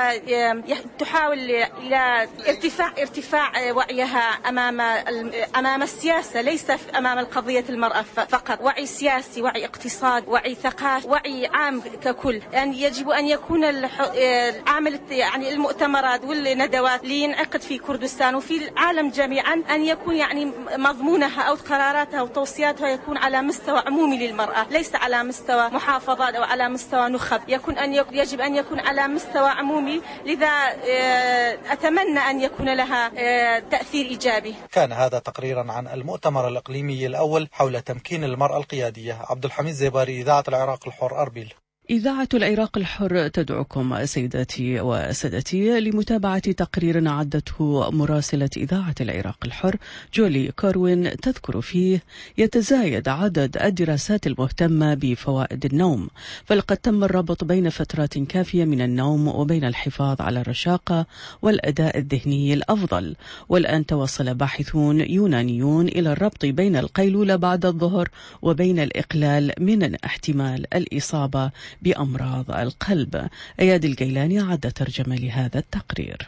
وتحاول إلى ارتفاع وعيها أمام السياسة، ليس أمام القضية المرأة فقط. وعي سياسي، وعي اقتصاد، وعي ثقافي، وعي عام ككل. يعني يجب أن يكون العامل يعني المؤتمرات والندوات اللي ينعقد في كردستان وفي العالم جميعا أن يكون يعني مضمونها أو قراراتها وتوصياتها يكون على مستوى عمومي للمرأة، ليس على مستوى محافظات أو على مستوى نخب. يجب أن يكون على مستوى عمومي، لذا أتمنى أن يكون لها تأثير إيجابي. كان هذا تقريرا عن المؤتمر الإقليمي الأول حول تمكين المرأة القيادية. عبد الحميد زيباري، إذاعة العراق الحر، أربيل. إذاعة العراق الحر تدعوكم سيداتي وسادتي لمتابعة تقرير عدته مراسلة إذاعة العراق الحر جولي كوروين، تذكر فيه يتزايد عدد الدراسات المهتمة بفوائد النوم، فلقد تم الربط بين فترات كافية من النوم وبين الحفاظ على الرشاقة والأداء الذهني الأفضل. والآن توصل باحثون يونانيون إلى الربط بين القيلولة بعد الظهر وبين الإقلال من احتمال الإصابة بأمراض القلب. أياد الجيلاني عد ترجمة لهذا التقرير.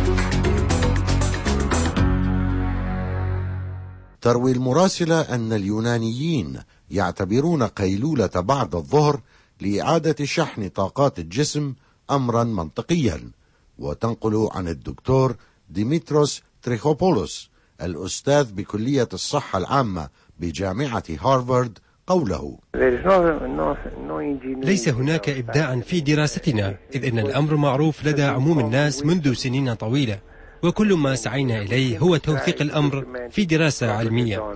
تروي المراسلة أن اليونانيين يعتبرون قيلولة بعد الظهر لإعادة شحن طاقات الجسم أمرا منطقيا، وتنقل عن الدكتور ديمتروس تريخوبولوس الأستاذ بكلية الصحة العامة بجامعة هارفارد قوله: ليس هناك إبداع في دراستنا، إذ أن الأمر معروف لدى عموم الناس منذ سنين طويلة، وكل ما سعينا إليه هو توثيق الأمر في دراسة علمية.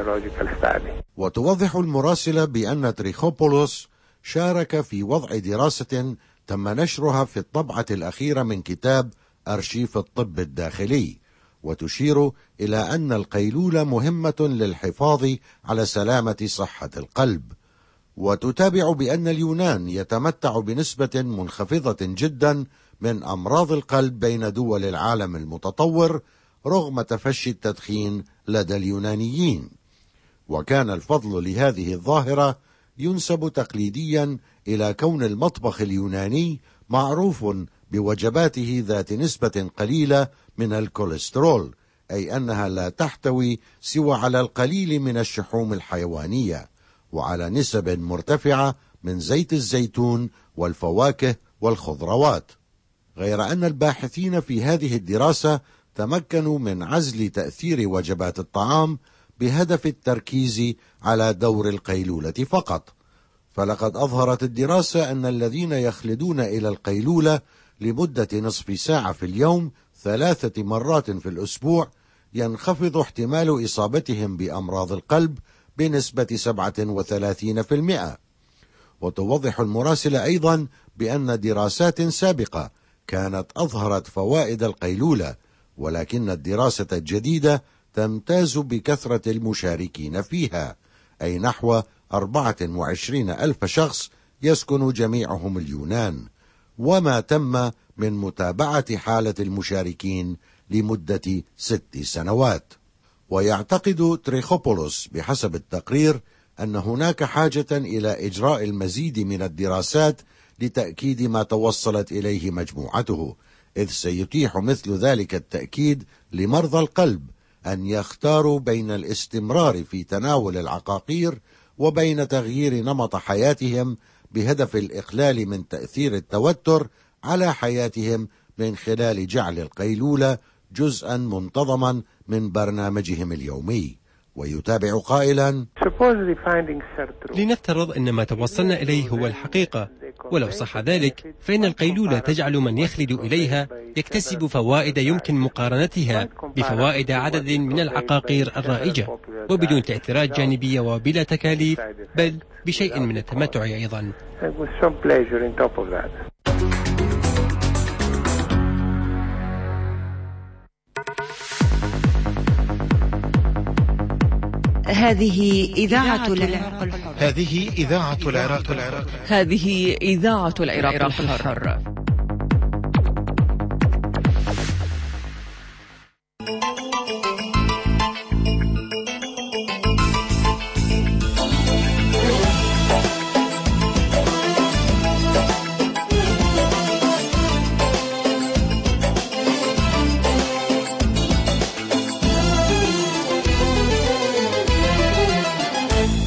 وتوضح المراسلة بأن تريخوبولوس شارك في وضع دراسة تم نشرها في الطبعة الأخيرة من كتاب أرشيف الطب الداخلي، وتشير إلى أن القيلولة مهمة للحفاظ على سلامة صحة القلب. وتتابع بأن اليونان يتمتع بنسبة منخفضة جدا من أمراض القلب بين دول العالم المتطور رغم تفشي التدخين لدى اليونانيين، وكان الفضل لهذه الظاهرة ينسب تقليديا إلى كون المطبخ اليوناني معروف بوجباته ذات نسبة قليلة من الكوليسترول، أي أنها لا تحتوي سوى على القليل من الشحوم الحيوانية، وعلى نسب مرتفعة من زيت الزيتون والفواكه والخضروات. غير أن الباحثين في هذه الدراسة تمكنوا من عزل تأثير وجبات الطعام بهدف التركيز على دور القيلولة فقط. فلقد أظهرت الدراسة أن الذين يخلدون إلى القيلولة لمدة نصف ساعة في اليوم 3 مرات في الأسبوع ينخفض احتمال إصابتهم بأمراض القلب بنسبة 37%. وتوضح المراسلة أيضا بأن دراسات سابقة كانت أظهرت فوائد القيلولة، ولكن الدراسة الجديدة تمتاز بكثرة المشاركين فيها، أي نحو 24,000 شخص يسكن جميعهم اليونان، وما تم من متابعة حالة المشاركين لمدة 6 سنوات. ويعتقد تريخوبولوس بحسب التقرير أن هناك حاجة إلى إجراء المزيد من الدراسات لتأكيد ما توصلت إليه مجموعته، إذ سيتيح مثل ذلك التأكيد لمرضى القلب أن يختاروا بين الاستمرار في تناول العقاقير وبين تغيير نمط حياتهم بهدف الإقلال من تأثير التوتر على حياتهم من خلال جعل القيلولة جزءا منتظما من برنامجهم اليومي. ويتابع قائلا: لنفترض أن ما توصلنا إليه هو الحقيقة، ولو صح ذلك فإن القيلولة تجعل من يخلد إليها يكتسب فوائد يمكن مقارنتها بفوائد عدد من العقاقير الرائجة، وبدون تأثيرات جانبية وبلا تكاليف، بل بشيء من التمتع أيضا. هذه إذاعة العراق الحر. هذه إذاعة العراق الحر. هذه إذاعة العراق الحر.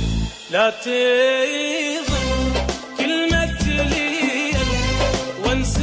لا تظن كلمة لي وانسى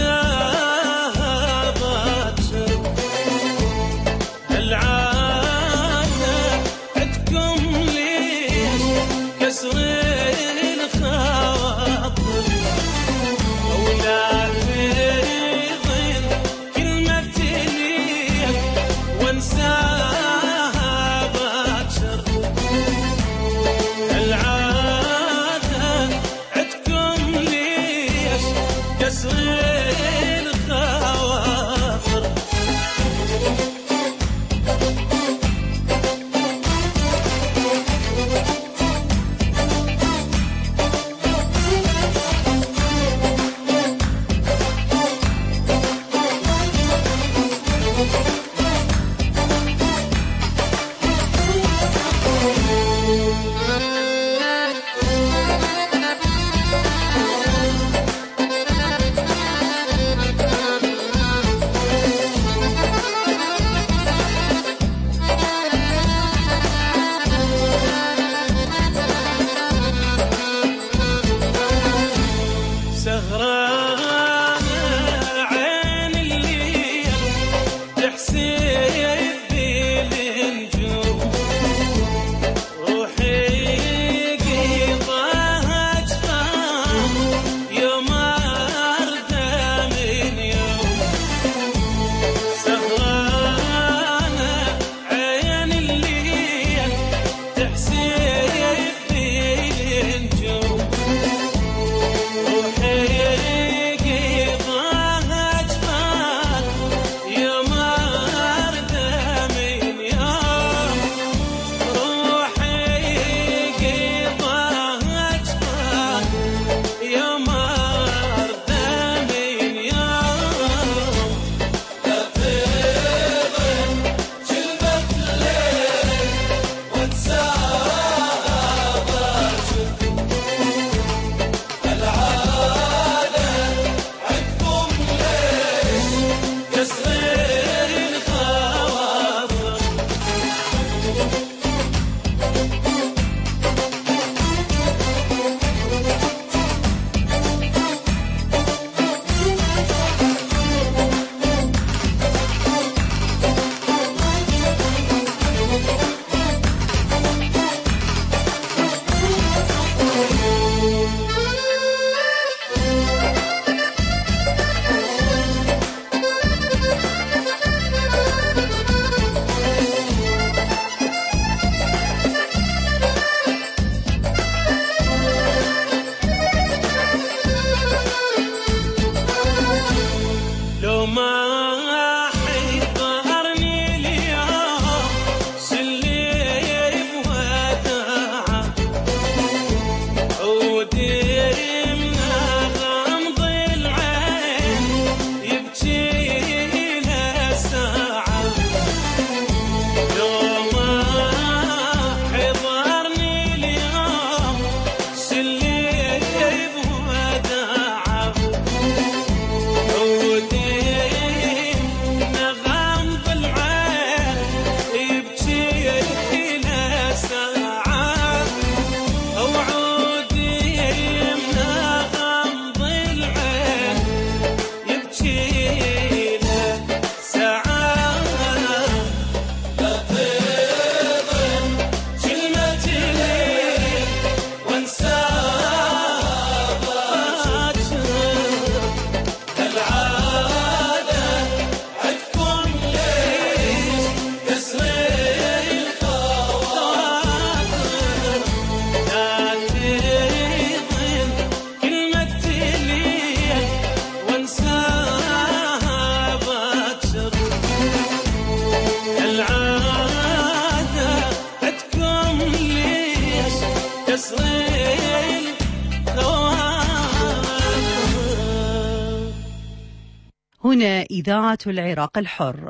هنا إذاعة العراق الحر.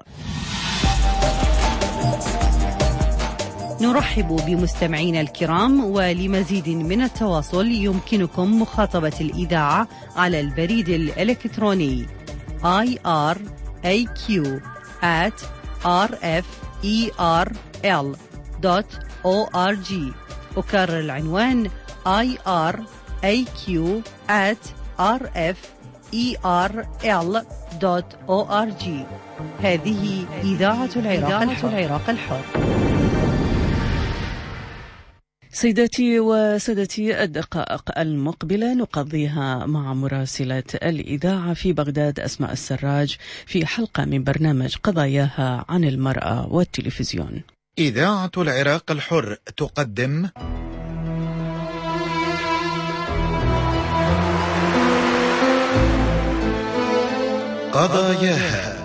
نرحب بمستمعينا الكرام، ولمزيد من التواصل يمكنكم مخاطبة الإذاعة على البريد الإلكتروني iraq@rferl.org. أكرر العنوان iraq@rferl.org. هذه إذاعة العراق الحر. سيداتي وسادتي، الدقائق المقبلة نقضيها مع مراسلة الإذاعة في بغداد أسماء السراج في حلقة من برنامج قضاياها عن المرأة والتلفزيون. إذاعة العراق الحر تقدم قضاياها،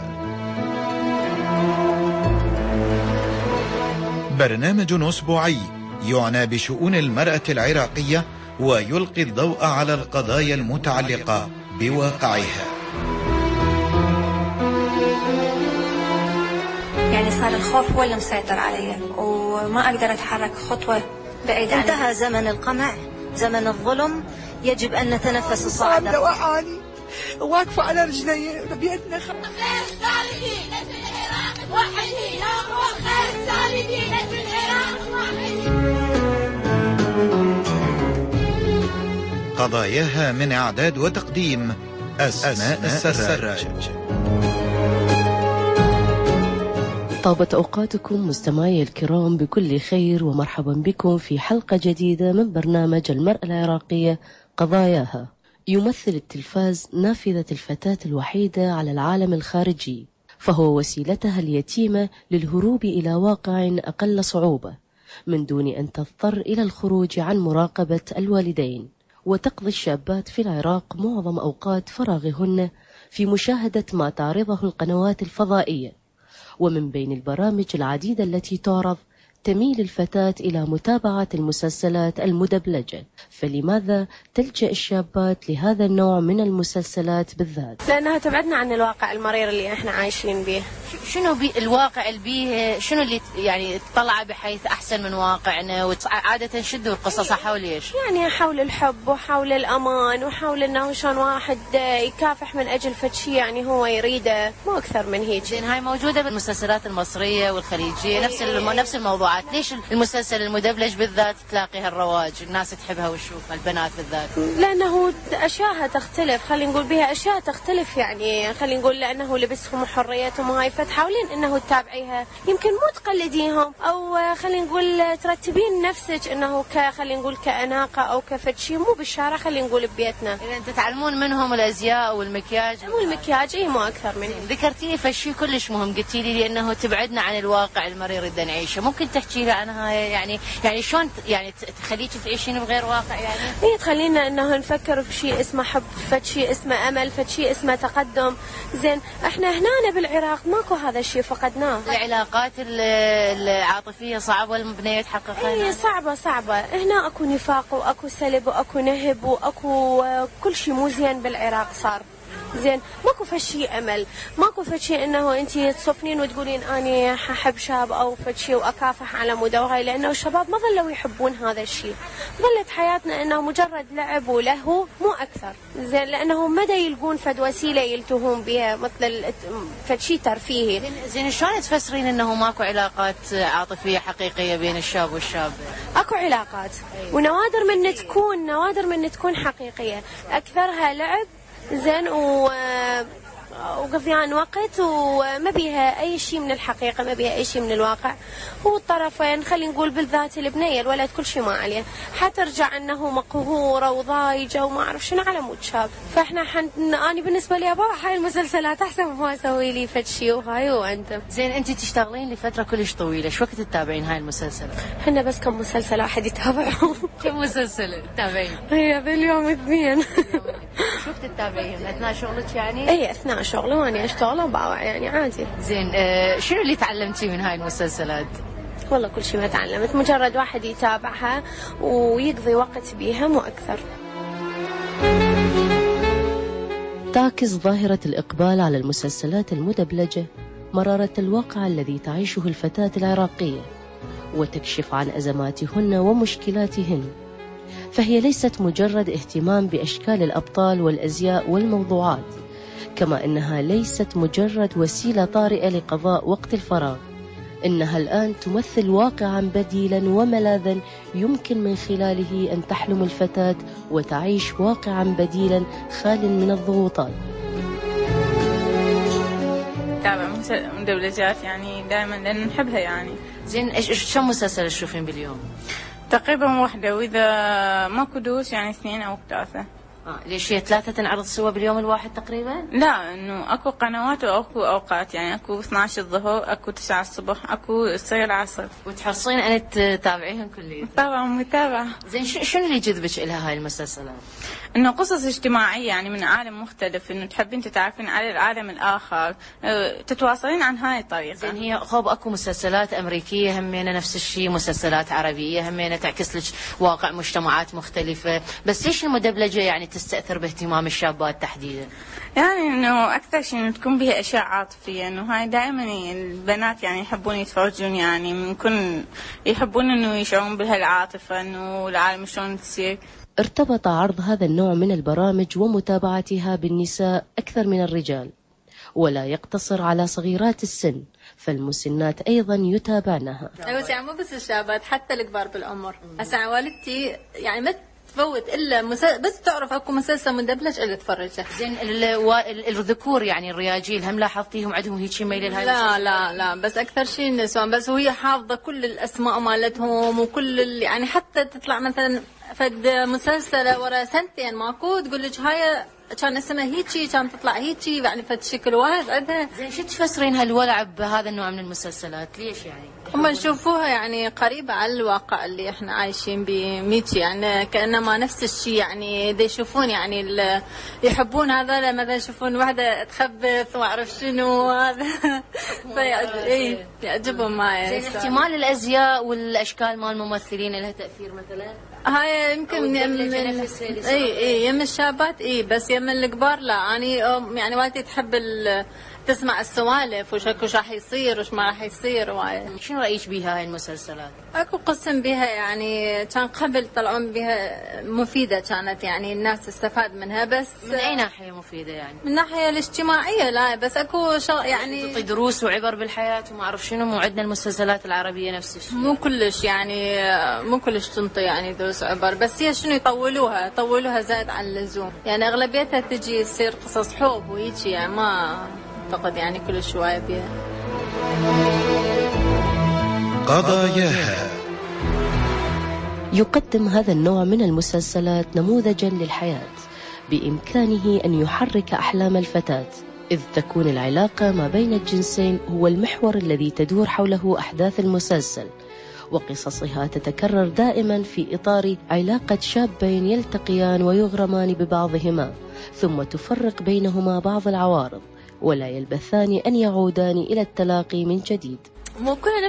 برنامج أسبوعي يعنى بشؤون المرأة العراقية ويلقي الضوء على القضايا المتعلقة بواقعها. يعني صار الخوف هو اللي مسيطر علي وما أقدر أتحرك خطوة بعيد عنه. انتهى زمن القمع، زمن الظلم، يجب أن نتنفس الصعدة. وعاني واقفة على رجلي بيدنا خير السالكين في العراق وحدي يا خير السالكين في العراق وحدي. قضاياها من إعداد وتقديم أسماء السراج. طابت أوقاتكم مستمعي الكرام بكل خير، ومرحبا بكم في حلقة جديدة من برنامج المرأة العراقية قضاياها. يمثل التلفاز نافذة الفتاة الوحيدة على العالم الخارجي، فهو وسيلتها اليتيمة للهروب إلى واقع أقل صعوبة من دون أن تضطر إلى الخروج عن مراقبة الوالدين. وتقضي الشابات في العراق معظم أوقات فراغهن في مشاهدة ما تعرضه القنوات الفضائية، ومن بين البرامج العديدة التي تعرض تميل الفتاة إلى متابعة المسلسلات المدبلجة. فلماذا تلجأ الشابات لهذا النوع من المسلسلات بالذات؟ لأنها تبعدنا عن الواقع المرير اللي احنا عايشين به. شنو الواقع اللي بيه، شنو اللي يعني تطلع بحيث أحسن من واقعنا؟ وعادة شدوا القصص حول ايش؟ يعني حول الحب وحول الأمان وحول انه شلون واحد يكافح من أجل فشي يعني هو يريده، مو أكثر من هيك. زين هاي موجودة بالمسلسلات المصرية والخليجية نفس الموضوعات. ليش المسلسل المدبلج بالذات تلاقي هالرواج، الناس تحبها وتشوفها، البنات بالذات؟ لأنه أشياءها تختلف، خلينا نقول بها أشياء تختلف، يعني خلينا نقول لأنه لبسهم وحريتهم وهاي، فتحاولين أنه تتابعيها، يمكن مو تقلديهم أو خلينا نقول ترتبين نفسك أنه خلينا نقول كأناقة أو كفتشي، مو بالشارع، خلينا نقول ببيتنا. إذا أنت تعلمون منهم الأزياء والمكياج والمكياج مو أكثر من. ذكرتيني فشي كلش مهم، قلتي لي لأنه تبعدنا عن الواقع المرير اللي نعيشه، ممكن تحكي لي عنها؟ يعني شلون يعني تخليك تعيشين بغير واقع؟ يعني هي تخلينا انه نفكر في شيء اسمه حب، فد شيء اسمه امل، فد شيء اسمه تقدم. زين احنا هنا بالعراق ماكو هذا الشيء، فقدناه. العلاقات العاطفيه صعبه المبنيه تحققها؟ اي صعبه. هنا اكو نفاق واكو سلب واكو نهب واكو كل شيء مو زين بالعراق صار. زين ماكو فشي امل، ماكو فشي انه انت تصفنين وتقولين اني ححب شاب او فشي واكافح على مود وهاي، لانه الشباب ما ظلوا يحبون هذا الشيء، ظلت حياتنا انه مجرد لعب ولهو مو اكثر. زين لانه مدى يلقون فد وسيله يلتهون بها مثل فشي ترفيهي. زين شلون تفسرين انه ماكو علاقات عاطفيه حقيقيه بين الشاب والشاب؟ اكو علاقات ونوادر من تكون حقيقيه، اكثرها لعب زين وقضيان وقت، وما بيها أي شيء من الحقيقة، ما بيها أي شيء من الواقع. والطرفين خلينا نقول بالذات البنية الولد كل شيء ما عليه، حترجع أنه مقهورة وضايجة وما أعرف شنو على مود شاب. فإحنا أنا بالنسبة لي أبا هاي المسلسلات أحسن ما أسوي لي فد شيء وهاي وأنت. زين أنت تشتغلين لفترة كلش طويلة، شو وقت تتابعين هاي المسلسلات؟ إحنا بس كم مسلسل واحد يتابعهم. كم مسلسل تتابعين؟ هي باليوم 2. شو وقت تتابعين؟ أثناء شغلك يعني؟ إيه أثناء شغلي وأنا أشتغل وباوع يعني عادي. زين شنو اللي تعلمتي من هاي المسلسلات؟ والله كل شيء ما تعلمت، مجرد واحد يتابعها ويقضي وقت بيها مو أكثر. تعكس ظاهرة الإقبال على المسلسلات المدبلجة مرارة الواقع الذي تعيشه الفتاة العراقية، وتكشف عن أزماتهن ومشكلاتهن، فهي ليست مجرد اهتمام بأشكال الأبطال والأزياء والموضوعات، كما أنها ليست مجرد وسيلة طارئة لقضاء وقت الفراغ، إنها الآن تمثل واقعا بديلا وملاذا يمكن من خلاله أن تحلم الفتاة وتعيش واقعا بديلا خال من الضغوطات. تابع مدبلجات يعني دائما لأن نحبها يعني. زين شو مسلسل تشوفين باليوم؟ تقريبا واحدة، وإذا ماكو دوس يعني 2 أو 3. ليش هي 3 تنعرض سوا باليوم الواحد تقريبا؟ لا انه اكو قنوات واكو اوقات، يعني اكو 12 الظهر، اكو 9 الصبح، اكو تصير العصر. وتحرصين ان تتابعيهم كليا؟ طبعا متابعة. زين شنو اللي جذبك لها هاي المسلسلات؟ انه قصص اجتماعية يعني من عالم مختلف، انه تحبين تتعرفين على العالم الاخر، تتواصلين عن هاي الطريقة. زين هي اكو مسلسلات امريكية همينة نفس الشيء، مسلسلات عربية همينة تعكس لك واقع مجتمعات مختلفة، بس ليش المدبلجة يعني تستأثر باهتمام الشابات تحديدا؟ يعني انه اكثر شيء انه تكون بها اشياء عاطفيه، انه هاي دائما البنات يعني يحبون يتفرجون، يعني من كل يحبون انه يشعرون بهالعاطفه، انه العالم شلون تصير. ارتبط عرض هذا النوع من البرامج ومتابعتها بالنساء أكثر من الرجال، ولا يقتصر على صغيرات السن، فالمسنات أيضا يتابعنها. أيوة يعني مو بس الشابات، حتى الكبار بالعمر. هسه والدتي يعني ما تفوت الا بس تعرف اكو مسلسل مدبلج اللي تفرجه. زين الذكور يعني الرياجيل هم لاحظتيهم عندهم هيك ميل لهاي؟ لا بس اكثر شيء النسوان، بس وهي حافظه كل الاسماء مالتهم وكل يعني حتى تطلع مثلا فد مسلسل ورا سنتين ماكو تقول لك هاي كان اسمها هيجي كان تطلع هيجي يعني فد شكل واحد عندها. زين شو تفسرين هالولع بهذا النوع من المسلسلات ليش يعني؟ هم يشوفوها يعني قريبة على الواقع اللي احنا عايشين به ميتي يعني كأنما نفس الشيء يعني دي يشوفون يعني يحبون هذا مثلا يشوفون واحدة تخبث وما اعرف شنو هذا يعجبهم معي. زين احتمال الازياء والاشكال مال الممثلين لها تاثير مثلا؟ هاي يمكن يم الشابات بس يم الكبار لا. يعني والدتي تحب تسمع السوالف وش راح يصير وش ما راح يصير. شنو رايك بها هاي المسلسلات؟ اكو قسم بها يعني كان قبل طلعون بها مفيده كانت يعني الناس تستفاد منها. بس من اي ناحيه مفيده يعني؟ من الناحيه الاجتماعيه لا بس اكو يعني تعطي دروس وعبر بالحياه وما اعرف شنو. مو عندنا المسلسلات العربيه نفس الشيء؟ مو كلش يعني مو كلش تنطي يعني دروس عبر بس هي شنو يطولوها زائد عن اللزوم يعني اغلبيتها تجي تصير قصص حب ويجي يعني ما أعتقد يعني كل شوية بيها. قضاياها. يقدم هذا النوع من المسلسلات نموذجا للحياة بإمكانه أن يحرك أحلام الفتاة، إذ تكون العلاقة ما بين الجنسين هو المحور الذي تدور حوله أحداث المسلسل، وقصصها تتكرر دائما في إطار علاقة شابين يلتقيان ويغرمان ببعضهما ثم تفرق بينهما بعض العوارض ولا يلبثان أن يعودان إلى التلاقي من جديد. مو كلها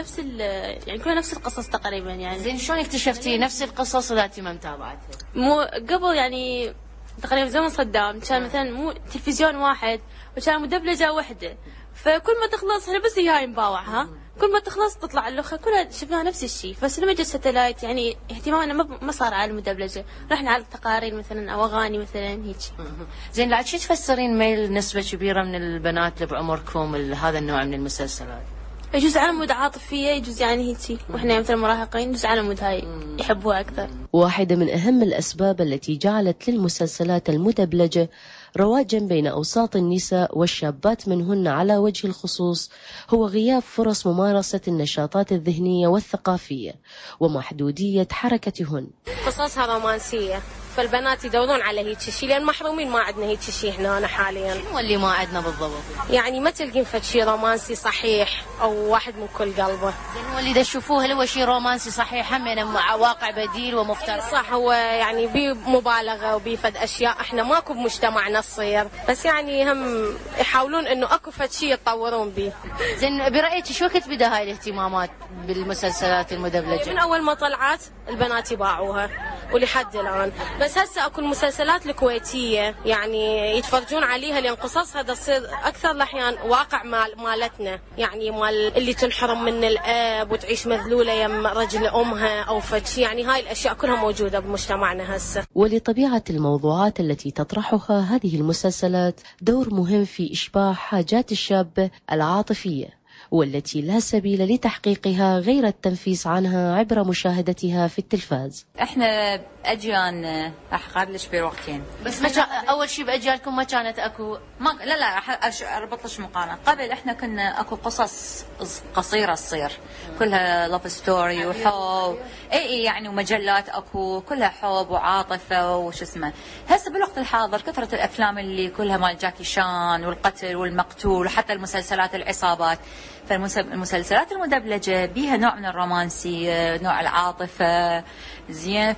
يعني كلها نفس القصص تقريبا يعني. زين شلون اكتشفتي نفس القصص وذاتي ما متابعتها؟ مو قبل يعني تقريبا زمن صدام كان مثلا مو تلفزيون واحد وكان مدبلجة واحدة، فكل ما تخلص احنا بس هاي نباوعها، كل ما تخلص تطلع اللخة كلها شفناها نفس الشيء. بس لما جت ستلايت يعني اهتمامنا ما صار على المدبلجة، رحنا على التقارير مثلا او اغاني مثلا هيك. زين لا شو تفسرين ميل نسبة كبيرة من البنات اللي بعمركم لهذا النوع من المسلسلات؟ يجوز على مود عاطفية، يجوز يعني هيك واحنا مثل المراهقين يجوز على مود هاي يحبوها اكثر. واحدة من اهم الاسباب التي جعلت للمسلسلات المدبلجة رواجا بين أوساط النساء والشابات منهن على وجه الخصوص هو غياب فرص ممارسة النشاطات الذهنية والثقافية ومحدودية حركتهن. قصصها رومانسية فالبنات يدورون على هيك شيء لأن محرومين، ما عندنا هيك شيء هنا حاليا. شنو اللي ما عندنا بالضبط؟ يعني ما تلقين فد شيء رومانسي صحيح أو واحد من كل قلبه. زين هو اللي تشوفوه هو شيء رومانسي صحيح هم مع واقع بديل ومفترض؟ صح، هو يعني بمبالغة وبيفد أشياء احنا ماكو بمجتمعنا تصير، بس يعني هم يحاولون إنه أكو فد شيء يتطورون به. زين برأيك شو وقت بدأ هاي الاهتمامات بالمسلسلات المدبلجة؟ من أول ما طلعت البنات يباعوها ولحد الآن. بس هسه اكو المسلسلات الكويتية يعني يتفرجون عليها لان قصصها تصير اكثر الاحيان واقع مالتنا، يعني مال اللي تنحرم من الاب وتعيش مذلولة يم رجل امها او فشي، يعني هاي الاشياء كلها موجودة بمجتمعنا هسه. ولطبيعة الموضوعات التي تطرحها هذه المسلسلات دور مهم في إشباع حاجات الشابة العاطفية والتي لا سبيل لتحقيقها غير التنفيس عنها عبر مشاهدتها في التلفاز. احنا اجيال راح اقابلش بوقتين بس ما اول شيء باجيالكم ما كانت اكو لا اربط لك مقارنه. قبل احنا كنا اكو قصص قصيره تصير كلها لاف ستوري وحب اي يعني ومجلات اكو كلها حب وعاطفه وش اسمه. هسه بالوقت الحاضر كثره الافلام اللي كلها مال جاكي شان والقتل والمقتول وحتى المسلسلات العصابات. فالمسلسلات المدبلجة بيها نوع من الرومانسي، نوع العاطفة زين.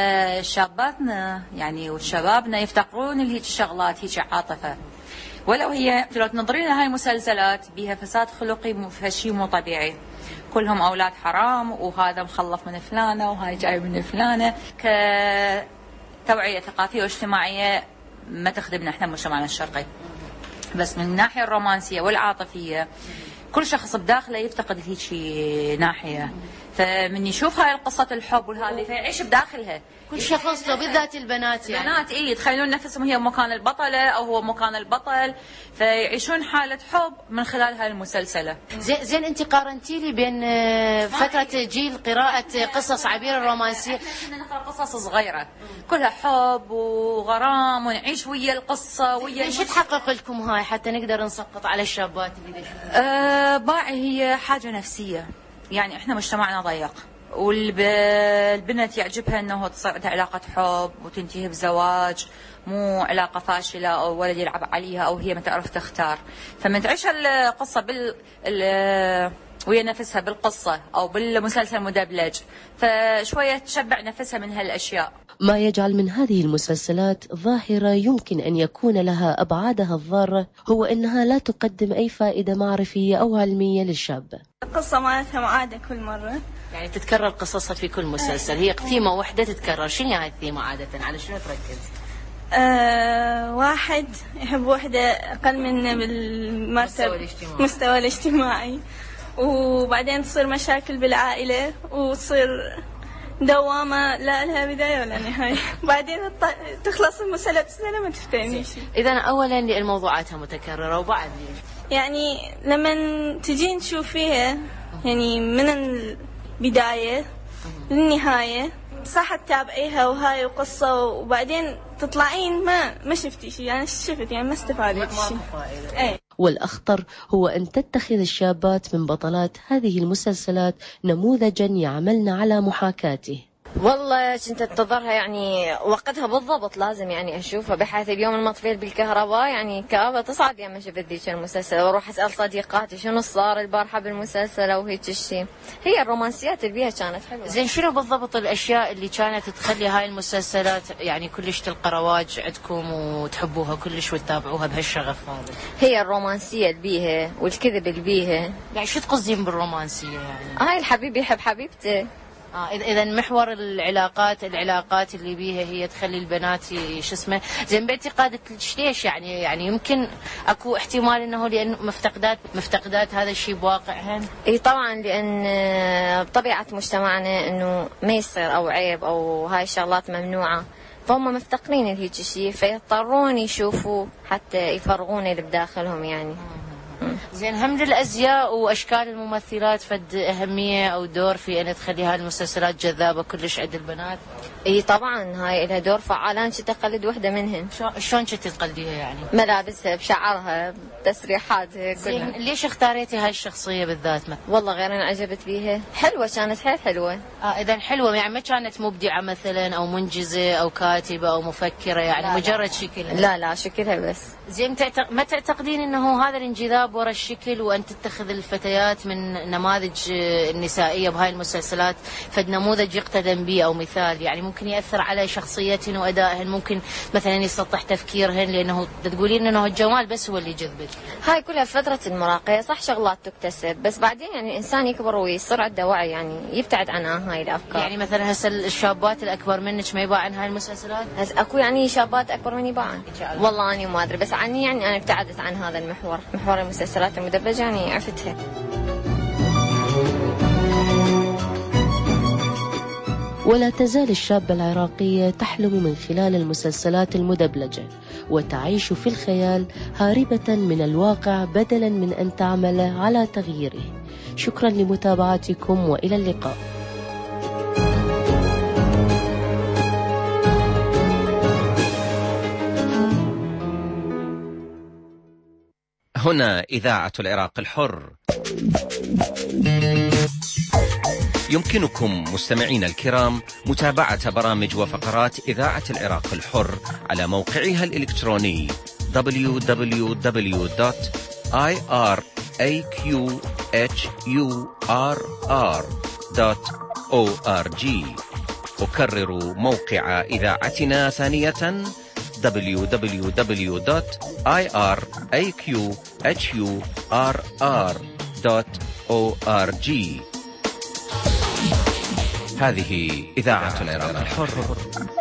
فشاباتنا يعني وشبابنا يفتقرون لهيك الشغلات هيك عاطفة، ولو هي لو تنظرين هاي المسلسلات بيها فساد خلقي فشي مو طبيعي. كلهم أولاد حرام وهذا مخلف من فلانة وهاي جاي من فلانة. كتوعية ثقافية واجتماعية ما تخدمنا احنا مجتمعنا الشرقي. بس من الناحية الرومانسية والعاطفية كل شخص بداخله يفتقد هيك ناحية، فمن يشوف هاي القصة الحب والهذه فيعيش بداخلها. كل شخص بالذات البنات يعني البنات يتخيلون نفسهم هي مكان البطلة أو هو مكان البطل، فيعيشون حالة حب من خلال هاي المسلسلة. زين أنت قارنتي لي بين فترة جيل قراءة قصص عبير الرومانسية. احنا نقرأ قصص صغيرة كلها حب وغرام ونعيش ويا القصة ويا. ايش تحقق لكم هاي حتى نقدر نسقط على الشابات اللي باعي هي حاجة نفسية، يعني احنا مجتمعنا ضيق والبنت يعجبها أنه تصير عندها علاقة حب وتنتهي بزواج، مو علاقة فاشلة أو ولد يلعب عليها أو هي ما تعرف تختار. فمن تعيش القصة ويا نفسها بالقصة أو بالمسلسل مدبلج، فشوية تشبع نفسها من هالأشياء. ما يجعل من هذه المسلسلات ظاهرة يمكن أن يكون لها أبعادها الضارة هو أنها لا تقدم أي فائدة معرفية أو علمية للشابة. القصة مالتها معادة كل مرة، يعني تتكرر قصصها في كل مسلسل، هي ثيمة واحدة تتكرر. شنو هاي الثيمة عادة؟ على شنو تركز؟ واحد يحب وحدة أقل منه بالمستوى الاجتماعي، وبعدين تصير مشاكل بالعائلة وتصير دوامة لا لها بداية ولا نهاية. بعدين تخلص المسألة بسنة ما تفتهمي شيء. إذا أولا لأن موضوعاتها متكررة، وبعد يعني لما تجين نشوفيها يعني من البداية للنهاية صح تتابعيها وهاي وقصة، وبعدين تطلعين ما شفتي شيء، يعني شفت يعني ما استفادت شيء. والأخطر هو أن تتخذ الشابات من بطلات هذه المسلسلات نموذجا يعملن على محاكاته. والله كنت انتظرها يعني وقتها بالضبط لازم يعني اشوفها، بحيث اليوم المطفيل بالكهرباء يعني كآبة تصعد لما شفت ذيك المسلسل، واروح اسال صديقاتي شنو صار البارحه بالمسلسل او هيك شيء. هي الرومانسيات اللي بيها كانت حلوه. زين شنو بالضبط الاشياء اللي كانت تخلي هاي المسلسلات يعني كلش تلقى رواج عندكم وتحبوها كلش وتتابعوها بهالشغف هذا؟ هي الرومانسيه اللي بيها والكذب اللي بيها. يعني شو تقصدين بالرومانسيه يعني؟ هاي الحبيب يحب حبيبته. إذا محور العلاقات اللي بيها هي تخلي البنات شو اسمه. زين باعتقادك ليش يعني يمكن اكو احتمال انه لان مفتقدات هذا الشيء بواقعهن؟ اي طبعا، لان بطبيعه مجتمعنا انه ما يصير او عيب او هاي الشغلات ممنوعه، فهم مفتقرين لهيك شيء فيضطرون يشوفوا حتى يفرغون اللي بداخلهم يعني. زين هم للأزياء وأشكال الممثلات فد أهمية أو دور في أن تخلي هاي المسلسلات جذابة كلش عند البنات؟ اي طبعا هاي لها دور فعال. انا كنت اقلد وحده منهن. شلون كنت تقلديها يعني؟ ملابسها، بشعرها، بتسريحاتها كلها. ليش اختاريتي هاي الشخصية بالذات؟ والله غير انا عجبت بيها، حلوة كانت حيل حلوة. إذا حلوة يعني ما كانت مبدعة مثلا أو منجزة أو كاتبة أو مفكرة يعني؟ لا مجرد شكلها؟ لا شكلها بس. زين ما تعتقدين أنه هذا الانجذاب وراء الشكل وأن تتخذ الفتيات من نماذج النسائية بهاي المسلسلات فد نموذج يقتدم به أو مثال يعني ممكن يأثر على شخصيتهن وأدائهن، ممكن مثلا يسطح تفكيرهن، لأنه تقولين أنه الجمال بس هو اللي يجذبك؟ هاي كلها فترة المراهقة صح شغلات تكتسب، بس بعدين يعني الإنسان يكبر ويصير عنده وعي يعني يبتعد عن هاي الأفكار. يعني مثلا هسه الشابات الأكبر منك ما يباع عن هاي المسلسلات؟ هسه أكو يعني شابات أكبر مني يباعن؟ والله أنا ما أدري، بس عني يعني أنا ابتعدت عن هذا محور المسلسلات المدبلجة يعني عفتها. ولا تزال الشابة العراقية تحلم من خلال المسلسلات المدبلجة وتعيش في الخيال هاربة من الواقع بدلا من أن تعمل على تغييره. شكرا لمتابعتكم وإلى اللقاء. هنا إذاعة العراق الحر. يمكنكم مستمعين الكرام متابعة برامج وفقرات إذاعة العراق الحر على موقعها الإلكتروني www.iraqhurr.org. أكرر موقع إذاعتنا ثانية www.iraqhurr.org. هذه إذاعة العراق الحر.